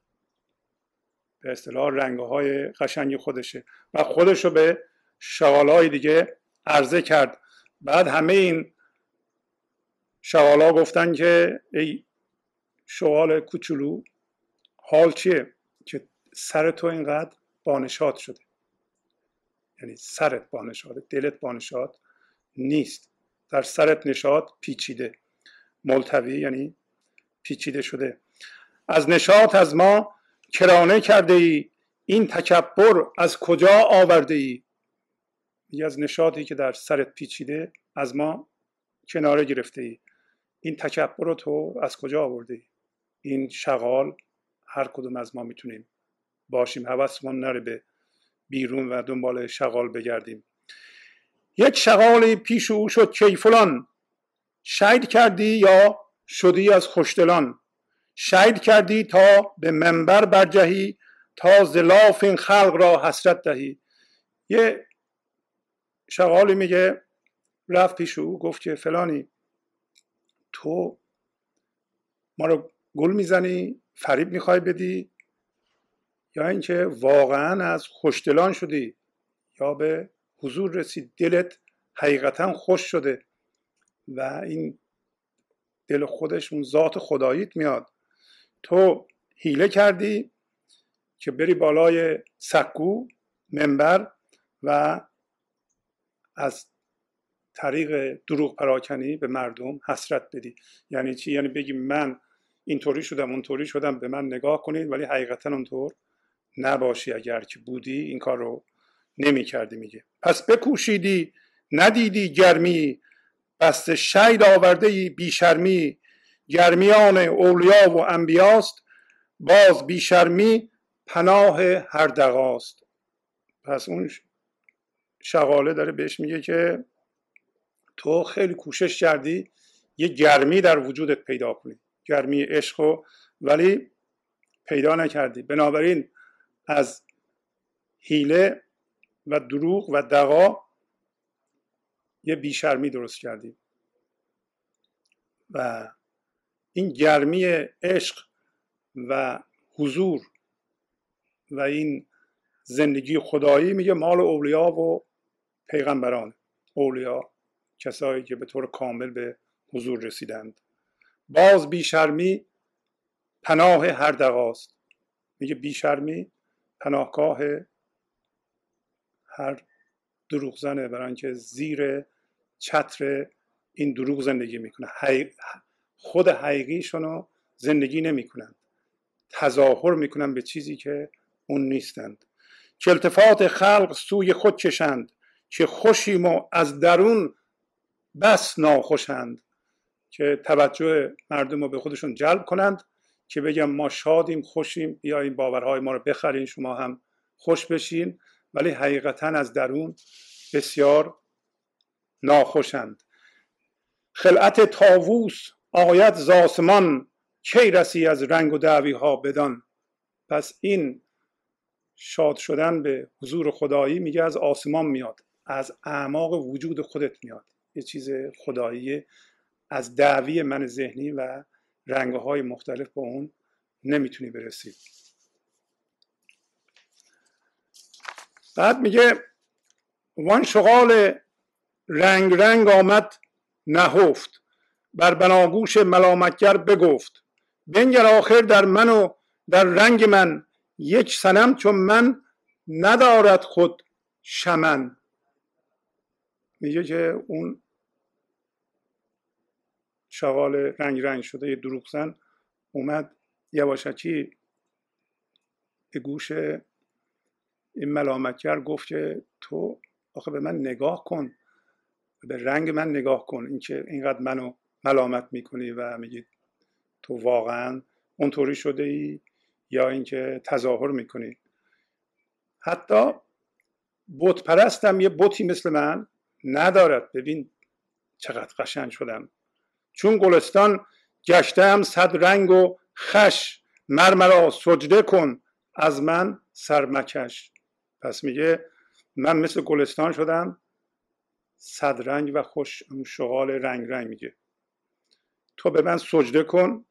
اصطلاح رنگ‌های قشنگ خودشه و خودشو به شغالای دیگه عرضه کرد. بعد همه این شغالا گفتن که ای شغال کوچولو، حال چیه که سر تو اینقدر بانشاد شده؟ یعنی سرت بانشاده، دلت بانشاد نیست، در سرت نشاط پیچیده، ملتوی یعنی پیچیده شده. از نشاط از ما کرانه کرده ای، این تکبر از کجا آورده ای؟ یعنی از نشاطی که در سرت پیچیده از ما کناره گرفته ای، این تکبر رو تو از کجا آورده ای؟ این شغال هر کدوم از ما میتونیم باشیم، حواسمون نره به بیرون و دنبال شغال بگردیم. یک شغالی پیش او شد کیفلان، شید کردی یا شدی از خوشدلان؟ شید کردی تا به منبر برجهی، تا ز لاف این خلق را حسرت دهی. یه شغالی میگه رفت پیش او گفت که فلانی تو ما رو گول میزنی، فریب میخوای بدی، یا اینکه واقعا از خوشدلان شدی یا به حضور رسید، دلت حقیقتا خوش شده و این دل خودش اون ذات خداییت میاد. تو حیله کردی که بری بالای سکو منبر و از طریق دروغ پراکنی به مردم حسرت بدی. یعنی چی؟ یعنی بگی من اینطوری شدم اونطوری شدم، به من نگاه کنید، ولی حقیقتا اونطور نباشی. اگر که بودی این کار رو نمی کردی. میگه پس بکوشیدی ندیدی گرمی، بسته شید آورده ای بیشرمی، گرمیان اولیا و انبیاست، باز بیشرمی پناه هر دغاست. پس اون شغاله داره بهش میگه که تو خیلی کوشش کردی یه گرمی در وجودت پیدا کنی، گرمی عشق، ولی پیدا نکردی، بنابراین از حیله و دروغ و دغا یه بیشرمی درست کردی. و این گرمی عشق و حضور و این زندگی خدایی میگه مال اولیا و پیغمبران. اولیا کسایی که به طور کامل به حضور رسیدند. باز بیشرمی پناه هر دغاست. میگه بیشرمی پناهگاه هر دروغزنه، برای اینکه زیر چتر این دروغ زندگی میکنه، خود حقیقیشونو زندگی نمیکنند، تظاهر میکنند به چیزی که اون نیستند. که التفات خلق سوی خود کشند، که خوشیم و از درون بس ناخوشند. که توجه مردم رو به خودشون جلب کنند، که بگم ما شادیم، خوشیم، بیایین باورهای ما رو بخرین، شما هم خوش بشین، ولی حقیقتا از درون بسیار ناخوشند. خلعت طاووس آید ز آسمان، کی رسی از رنگ و دعوی ها بدان. پس این شاد شدن به حضور خدایی میگه از آسمان میاد، از اعماق وجود خودت میاد، یه چیز خداییه، از دعوی من ذهنی و رنگ‌های مختلف با اون نمیتونی برسی. بعد میگه وان شغال رنگ رنگ آمد نهفت، بر بناگوش ملامتگر بگفت. بنگر آخر در من و در رنگ من، یک صنم چون من ندارد خود شمن. میگه که اون شغال رنگ رنگ شده یه دروغزن اومد یواشکی به گوش این ملامتگر گفت که تو آخه به من نگاه کن، به رنگ من نگاه کن، اینکه اینقدر منو ملامت میکنی و میگی تو واقعا اونطوری شده ای یا اینکه تظاهر میکنی. حتی بت پرستم یه بتی مثل من ندارد. ببین چقدر قشنگ شدم، چون گلستان گشتم صد رنگ و خش، مرمرا سجده کن از من سرمکش. پس میگه من مثل گلستان شدم صد رنگ و خوش، اون شغال رنگ رنگ، میگه تو به من سجده کن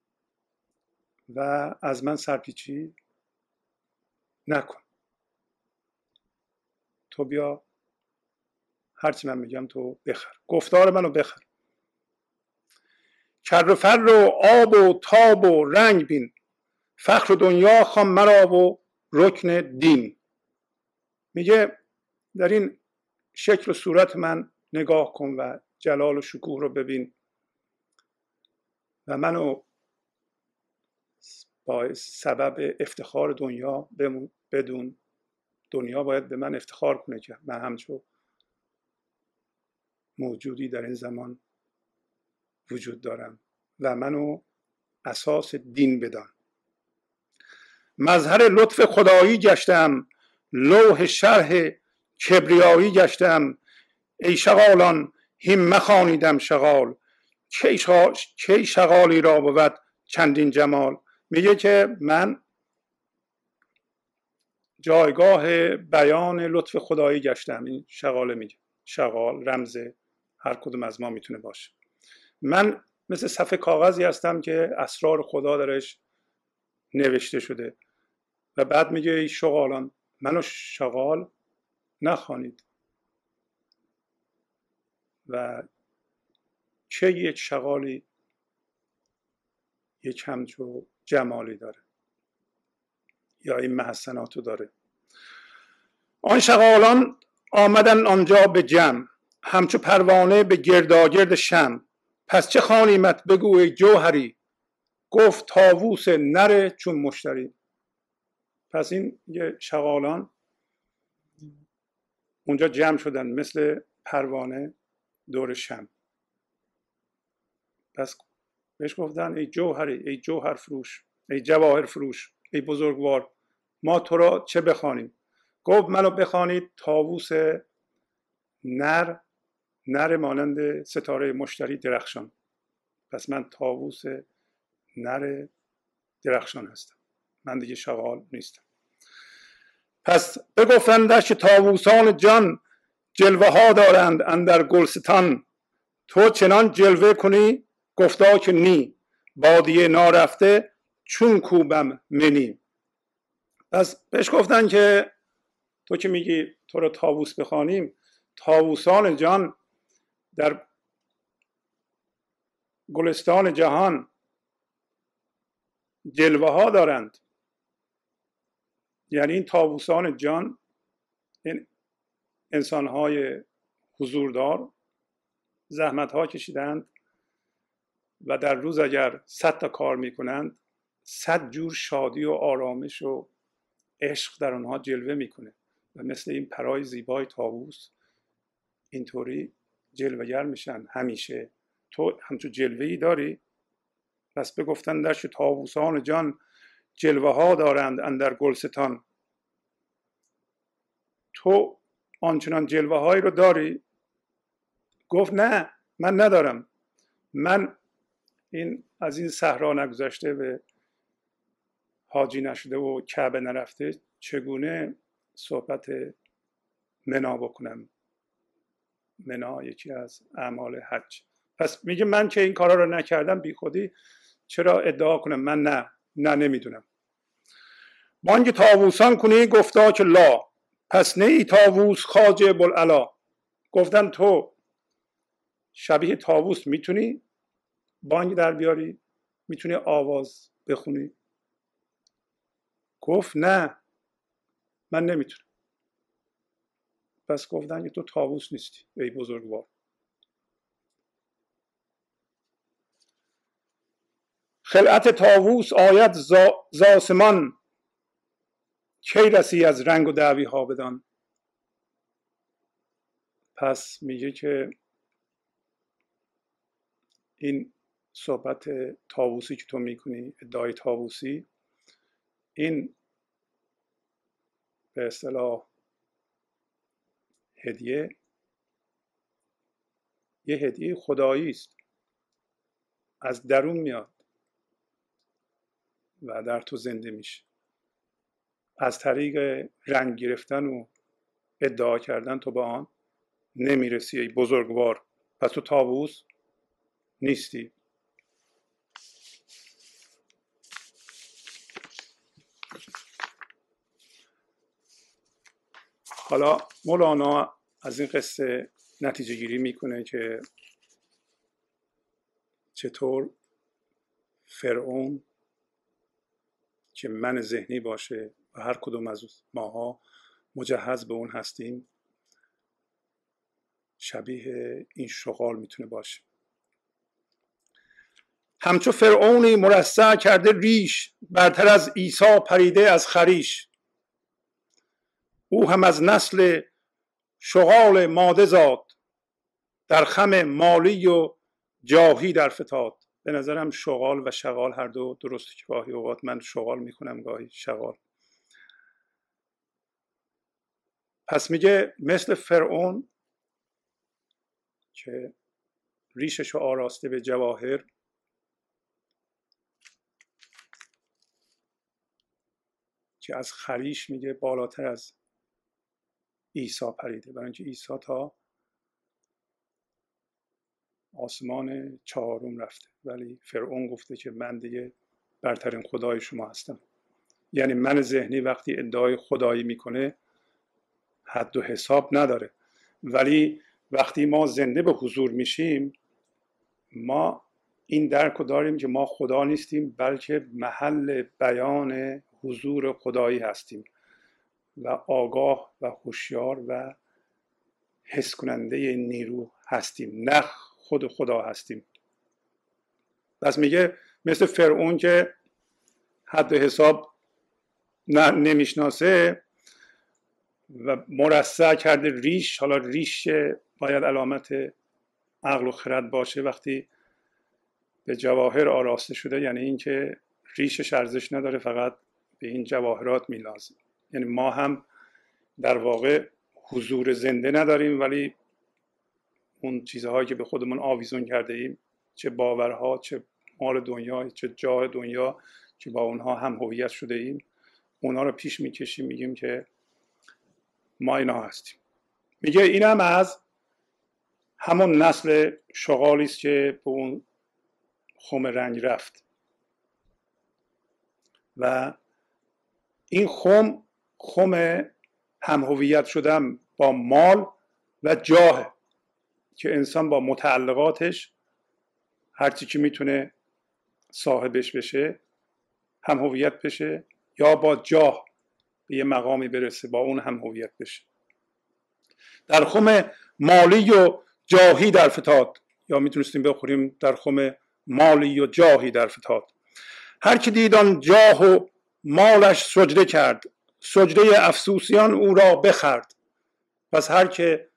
و از من سرپیچی نکن، تو بیا هرچی من میگم تو بخر، گفتار منو بخر. کر و فر و آب و تاب و رنگ بین، فخر دنیا خوان مرا و رکن دین. میگه در این شکل و صورت من نگاه کن و جلال و شکوه رو ببین و منو با سبب افتخار دنیا بدون. دنیا باید به من افتخار کنه که من همچون موجودی در این زمان وجود دارم و منو اساس دین بدان. مظهر لطف خدایی گشتم، لوح شرح کبریایی گشتم. ای شغالان هین مخوانیدم شغال، کی شغالی را بود چندین جمال. میگه که من جایگاه بیان لطف خدایی گشتم. این شغاله میگه، شغال رمز هر کدوم از ما میتونه باشه. من مثل صفحه کاغذی هستم که اسرار خدا درش نوشته شده و بعد میگه ای شغالان منو شغال نخوانید. و چه یک شغالی یک همچو جمالی داره یا این محسناتو داره. آن شغالان آمدن آنجا به جمع، همچو پروانه به گرداگرد شمع. پس چه خوانیمت بگو ای جوهری، گفت طاووس نر چون مشتری. پس این یه شغالان اونجا جمع شدن مثل پروانه دور شمع پس بهش گفتن ای جوهری، ای جوهر فروش، ای جواهر فروش، ای بزرگوار، ما تو را چه بخوانیم؟ گفت منو بخوانید طاووس نر مانند ستاره مشتری درخشان. پس من طاووس نر درخشان هستم، من دیگه شغال نیستم. پس بگفتندش که طاووسان جان جلوه ها دارند اندر گلستان، تو چنان جلوه کنی گفتا که نی، بادیه نارفته چون کوبم منی. پس بهش گفتن که تو که میگی تو رو طاووس بخوانیم، طاووسان جان در گلستان جهان جلوه ها دارند. یعنی این طاووسان جان، این انسان های حضوردار زحمت ها کشیدند و در روز اگر 100 تا کار میکنند 100 جور شادی و آرامش و عشق در آنها جلوه میکنه و مثل این پرای زیبای طاووس اینطوری جلوه‌گر میشن همیشه. تو همچون جلوه‌ای داری؟ پس بگفتن درش طاووسان جان جلوه ها دارند اندر گلستان، تو آنچنان جلوه هایی رو داری؟ گفت نه من ندارم، من از این صحرا نگذشته به حاجی نشده و کعبه نرفته چگونه صحبت منا بکنم؟ منا یکی از اعمال حج. پس میگه من که این کارا رو نکردم بی خودی چرا ادعا کنم من نه نمیدونم. بانگ طاووسان کنی گفتا که لا، پس نه ای طاووس خواجه بوالعلا. گفتن تو شبیه طاووس میتونی بانگ در بیاری، میتونی آواز بخونی؟ گفت نه من نمیتونم. پس گفتن که تو طاووس نیستی ای بزرگوار. خلعت طاووس آید ز آسمان، کی رسی از رنگ و دعوی ها بدان. پس میگه که این صحبت طاووسی که تو میکنی، ادعای طاووسی، این به اصطلاح هدیه، یه هدیه خدایی است، از درون میاد و در تو زنده میشه. از طریق رنگ گرفتن و ادعا کردن تو به آن نمیرسی ای بزرگوار. پس تو طاووس نیستی. حالا مولانا از این قصه نتیجه گیری میکنه که چطور فرعون که من ذهنی باشه و هر کدوم از ماها مجهز به اون هستیم شبیه این شغال میتونه باشه. همچو فرعونی مرصع کرده ریش، برتر از عیسی پریده از خریش. او هم از نسل شغال ماده زاد، در خم مالی و جاهی در فتاد. به نظرم شغال و شغال هر دو درسته که گاهی اوقات من شغال میکنم گاهی شغال. پس میگه مثل فرعون که ریشش رو آراسته به جواهر، که از خریش میگه بالاتر از عیسی پریده، برای اینکه عیسی تا آسمان 4 رفته، ولی فرعون گفته که من دیگه برترین خدای شما هستم. یعنی من ذهنی وقتی ادعای خدایی میکنه حد و حساب نداره، ولی وقتی ما زنده به حضور میشیم ما این درک رو داریم که ما خدا نیستیم بلکه محل بیان حضور خدایی هستیم و آگاه و هوشیار و حس کننده نیرو هستیم، نه خود خدا هستیم. پس میگه مثل فرعون که حد و حساب نمیشناسه و مرصع کرده ریش. حالا ریش باید علامت عقل و خرد باشه. وقتی به جواهر آراسته شده، یعنی اینکه ریشش ارزش نداره، فقط به این جواهرات میلازم. یعنی ما هم در واقع حضور زنده نداریم، ولی اون چیزهایی که به خودمون آویزون کرده ایم، چه باورها، چه مال دنیا، چه جاه دنیا که با اونها هم هویت شده ایم، اونها رو پیش میکشیم، میگیم که ما اینا هستیم. میگه اینم از همون نسل شغالی است که به اون خم رنگ رفت و این خم هم هویت شدن با مال و جاه که انسان با متعلقاتش هرچی که میتونه صاحبش بشه هم هویت بشه، یا با جاه به یه مقامی برسه با اون هم هویت بشه. در خم مالی و جاهی در فتاد، یا میتونستیم بخوریم در خم مالی و جاهی در فتاد. هر که دید آن جاه و مالش سجده کرد، سجده افسوسیان او را بخورد. پس هر که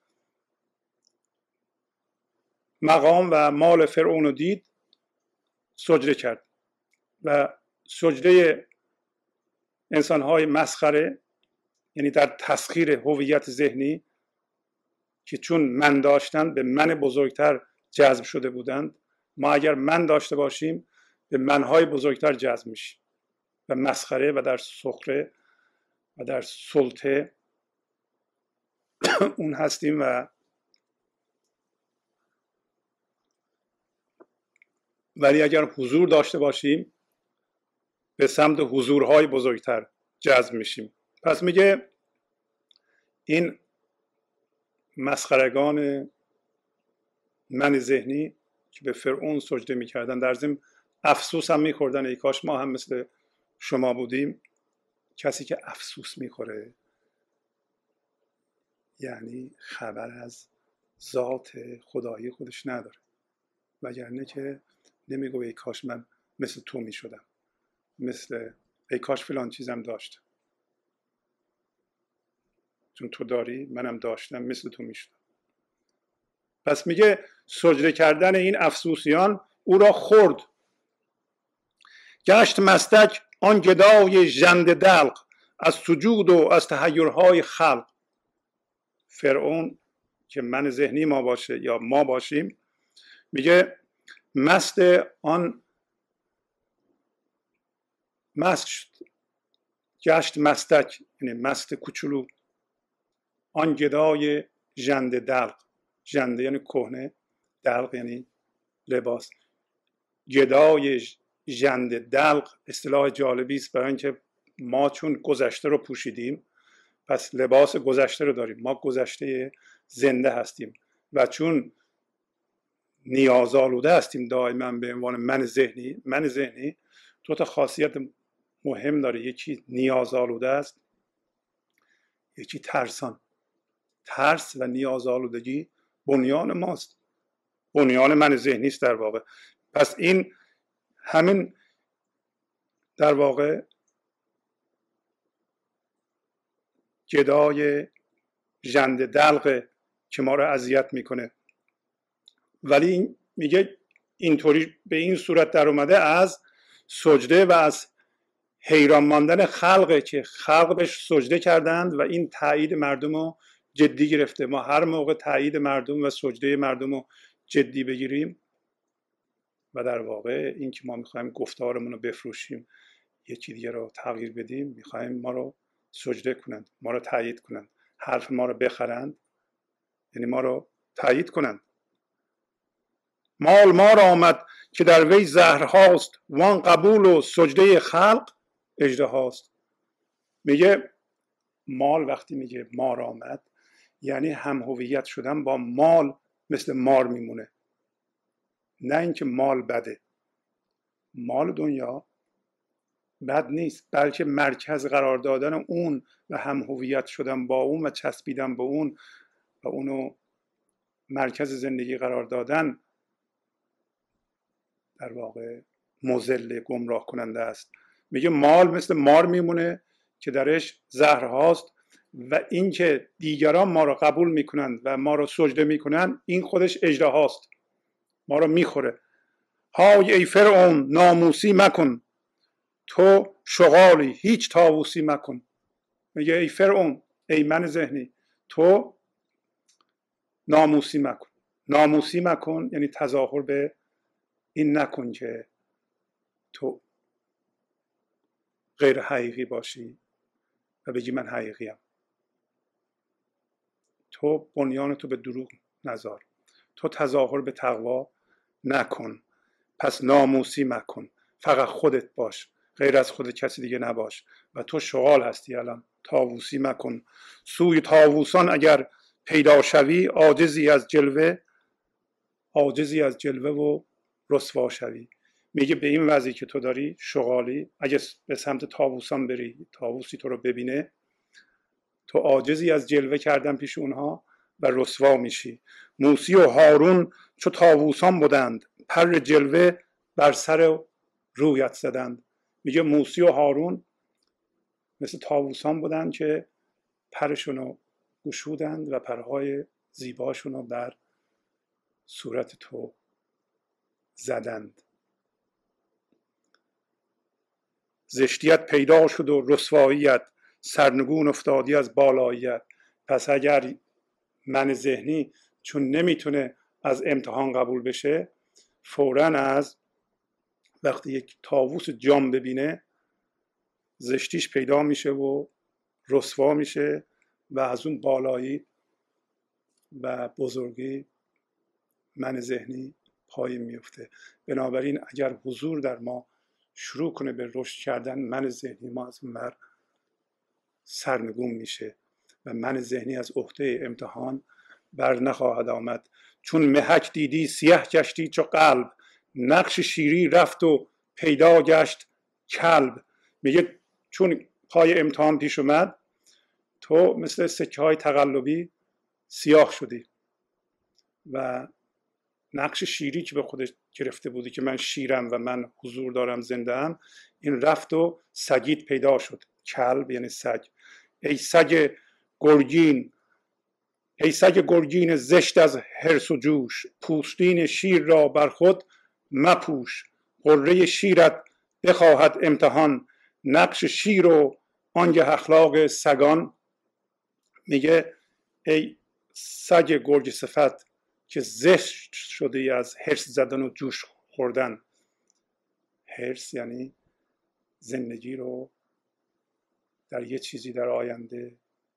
مقام و مال فرعون رو دید سجده کرد و سجده انسان‌های مسخره، یعنی در تسخیر هویت ذهنی که چون من داشتن به من بزرگتر جذب شده بودند. ما اگر من داشته باشیم به منهای بزرگتر جذب میشیم و مسخره و در سخره و در سلطه اون هستیم. ولی اگر حضور داشته باشیم به سمت حضورهای بزرگتر جذب میشیم. پس میگه این مسخرگان من ذهنی که به فرعون سجده میکردن، در ضمن افسوس هم میخوردن، ای کاش ما هم مثل شما بودیم. کسی که افسوس میخوره یعنی خبر از ذات خدایی خودش نداره، وگرنه که نمیگه ای کاش من مثل تو میشدم، مثل ای کاش فلان چیزم داشتم، چون تو داری منم داشتم مثل تو میشدم. پس میگه سجده کردن این افسوسیان او را خورد. گشت مستک آن گدای ژنده دلق، از سجود و از تحیرهای خلق. فرعون که من ذهنی ما باشه یا ما باشیم، میگه مست آن مست گشت مستک، یعنی مست کوچولو، آن گدای ژنده دلق. ژنده یعنی کهنه، دلق یعنی لباس. گدای ژنده دلق اصطلاح جالبی است، برای اینکه ما چون گذشته رو پوشیدیم پس لباس گذشته رو داریم، ما گذشته زنده هستیم و چون نیازآلوده هستیم دائما به عنوان من ذهنی. من ذهنی دو تا خاصیت مهم داره، یکی نیازآلوده است، یکی ترسان. ترس و نیازآلودگی بنیان ماست، بنیان من ذهنی است در واقع. پس این همین در واقع گدای ژنده دلق که ما رو اذیت میکنه. ولی میگه اینطوری به این صورت در اومده از سجده و از حیران ماندن خلقه که خلق بهش سجده کردند و این تایید مردم رو جدی گرفته. ما هر موقع تایید مردم و سجده مردم رو جدی بگیریم و در واقع این که ما میخوایم گفتارمون رو بفروشیم، یکی دیگه رو تغییر بدیم، میخوایم ما رو سجده کنند، ما رو تایید کنند، حرف ما رو بخرند، یعنی ما رو تایید کنند. مال مار آمد که در وی زهر هاست، وان قبول و سجده خلق اژده هاست. میگه مال، وقتی میگه مار آمد یعنی هم هویت شدن با مال مثل مار میمونه. نه اینکه مال بده، مال دنیا بد نیست، بلکه مرکز قرار دادن اون و هم هویت شدن با اون و چسبیدن به اون و اونو مرکز زندگی قرار دادن در واقع مضل، گمراه کننده است. میگه مال مثل مار میمونه که درش زهر هاست و اینکه دیگران ما رو قبول میکنند و ما رو سجده میکنند این خودش اژده هاست، ما رو میخوره. های ای فرعون ناموسی مکن، تو شغالی هیچ طاووسی مکن. میگه ای فرعون، ای من ذهنی، تو ناموسی مکن. ناموسی مکن یعنی تظاهر به این نکن که تو غیر حقیقی باشی و بگی من حقیقیم. تو بنیان تو به دروغ نذار، تو تظاهر به تقوا نکن، پس ناموسی مکن، فقط خودت باش، غیر از خود کسی دیگه نباش و تو شغال هستی. الان طاووسی مکن، سوی طاووسان اگر پیدا شوی، عاجزی از جلوه و رسوا شوی. میگه به این وضعی که تو داری شغالی، اگه به سمت طاووسان بری، طاووسی تو رو ببینه، تو عاجزی از جلوه کردن پیش اونها و رسوا میشی. موسی و هارون چو طاووسان بودند، پر جلوه بر سر رویت زدند. میگه موسی و هارون مثل طاووسان بودند که پرشونو گشودند و پرهای زیباشونو بر صورت تو زدند. زشتیت پیدا شد و رسواییت، سرنگون افتادی از بالاییت. پس اگر من ذهنی چون نمیتونه از امتحان قبول بشه، فوراً از وقتی یک طاووس جام ببینه زشتیش پیدا میشه و رسوا میشه و از اون بالایی و بزرگی من ذهنی پایین میفته. بنابراین اگر حضور در ما شروع کنه به رشد کردن، من ذهنی ما از اون ور سرنگون میشه و من ذهنی از عهده امتحان بر نخواهد آمد. چون محک دیدی سیه گشتی چو قلب، نقش شیری رفت و پیدا گشت کلب. میگه چون پای امتحان پیش اومد، تو مثل سکه های تقلبی سیاه شدی و نقش شیری که به خودش گرفته بودی که من شیرم و من حضور دارم، زنده ام، این رفت و سگیت پیدا شد. کلب یعنی سگ. ای سگ گرگین زشت از حرص و جوش، پوستین شیر را بر خود مپوش. غره شیرت بخواهد امتحان، نقش شیر و آنگه اخلاق سگان. میگه ای سگ گرگ صفت که زشت شده از حرص زدن و جوش خوردن. حرص یعنی زندگی رو در یه چیزی در آینده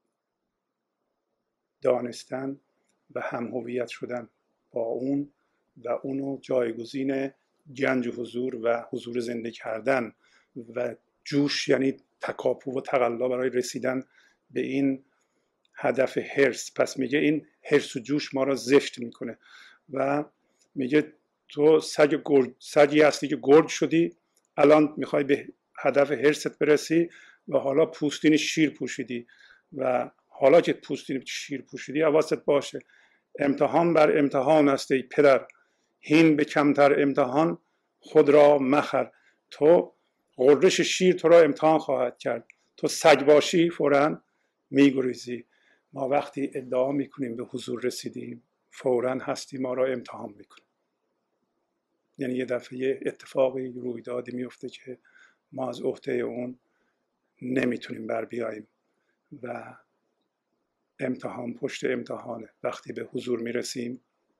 دانستن و هم هویت شدن با اون و اونو جایگزین گنج حضور و حضور زنده کردن. و جوش یعنی تکاپو و تقلا برای رسیدن به این هدف حرص. پس میگه این حرص و جوش ما را زشت میکنه و میگه تو سگی هستی که گرگ شدی، الان میخوای به هدف حرصت برسی و حالا پوستین شیر پوشیدی و حالا که پوستین شیر پوشیدی حواست باشه امتحان بر امتحان است ای پدر، هین به کمتر امتحان خود را مخر. تو غرش شیر تو را امتحان خواهد کرد، تو سگ باشی فوراً میگریزی. ما وقتی ادعا میکنیم به حضور رسیدیم، فوراً هستی ما را امتحان میکنیم. یعنی یه دفعه اتفاقی رویدادی میفته که ما از عهده اون نمیتونیم بر بیاییم و امتحان پشت امتحانه. وقتی به حضور میرسیم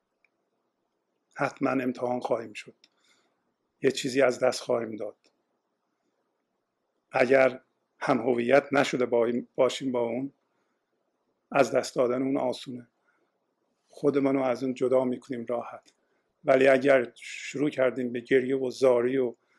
حتما امتحان خواهیم شد، یه چیزی از دست خواهیم داد. اگر هم هویت نشده باشیم با اون، از دست دادن اون آسونه، خودمون رو از اون جدا میکنیم راحت. ولی اگر شروع کردیم به گریه و زاری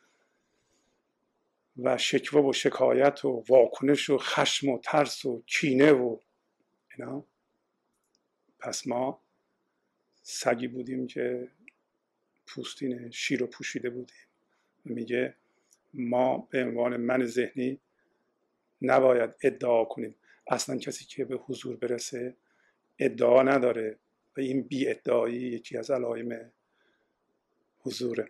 و شکوه و شکایت و واکنش و خشم و ترس و کینه و اینا، پس ما سگی بودیم که پوستین شیر رو پوشیده بودیم. میگه ما به عنوان من ذهنی نباید ادعا کنیم. اصلا کسی که به حضور برسه ادعا نداره و این بی ادعایی یکی از علائم حضوره.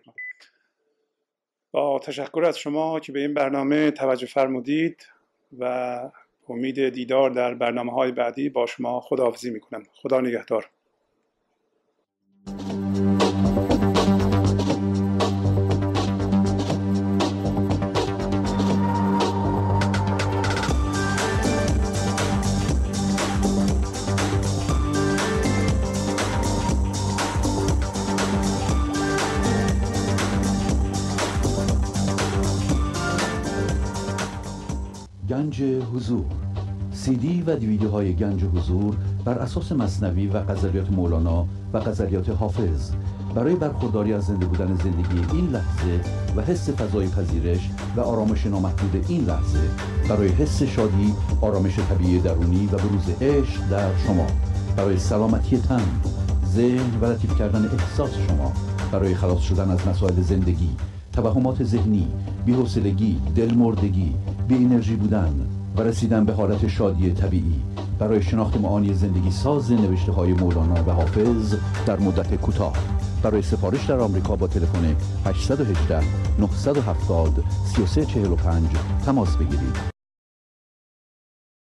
با تشکر از شما که به این برنامه توجه فرمودید و امید دیدار در برنامه‌های بعدی با شما خداحافظی میکنم. خدا نگهدار. گنج حضور، CD و دیویدیوهای گنج حضور بر اساس مثنوی و غزلیات مولانا و غزلیات حافظ برای برخورداری از زنده بودن زندگی این لحظه و حس فضای پذیرش و آرامش نامحدود این لحظه، برای حس شادی، آرامش طبیعی درونی و بروز عشق در شما، برای سلامتی تن، ذهن و لطیف کردن احساس شما، برای خلاص شدن از مسائل زندگی، توهمات ذهنی، بی‌حوصلگی، دلمردگی، بی انرژی بودن و رسیدن به حالت شادی طبیعی، برای شناخت معانی زندگی ساز نوشته‌های مولانا و حافظ در مدت کوتاه. برای سفارش در آمریکا با تلفن 818 970 3345 تماس بگیرید.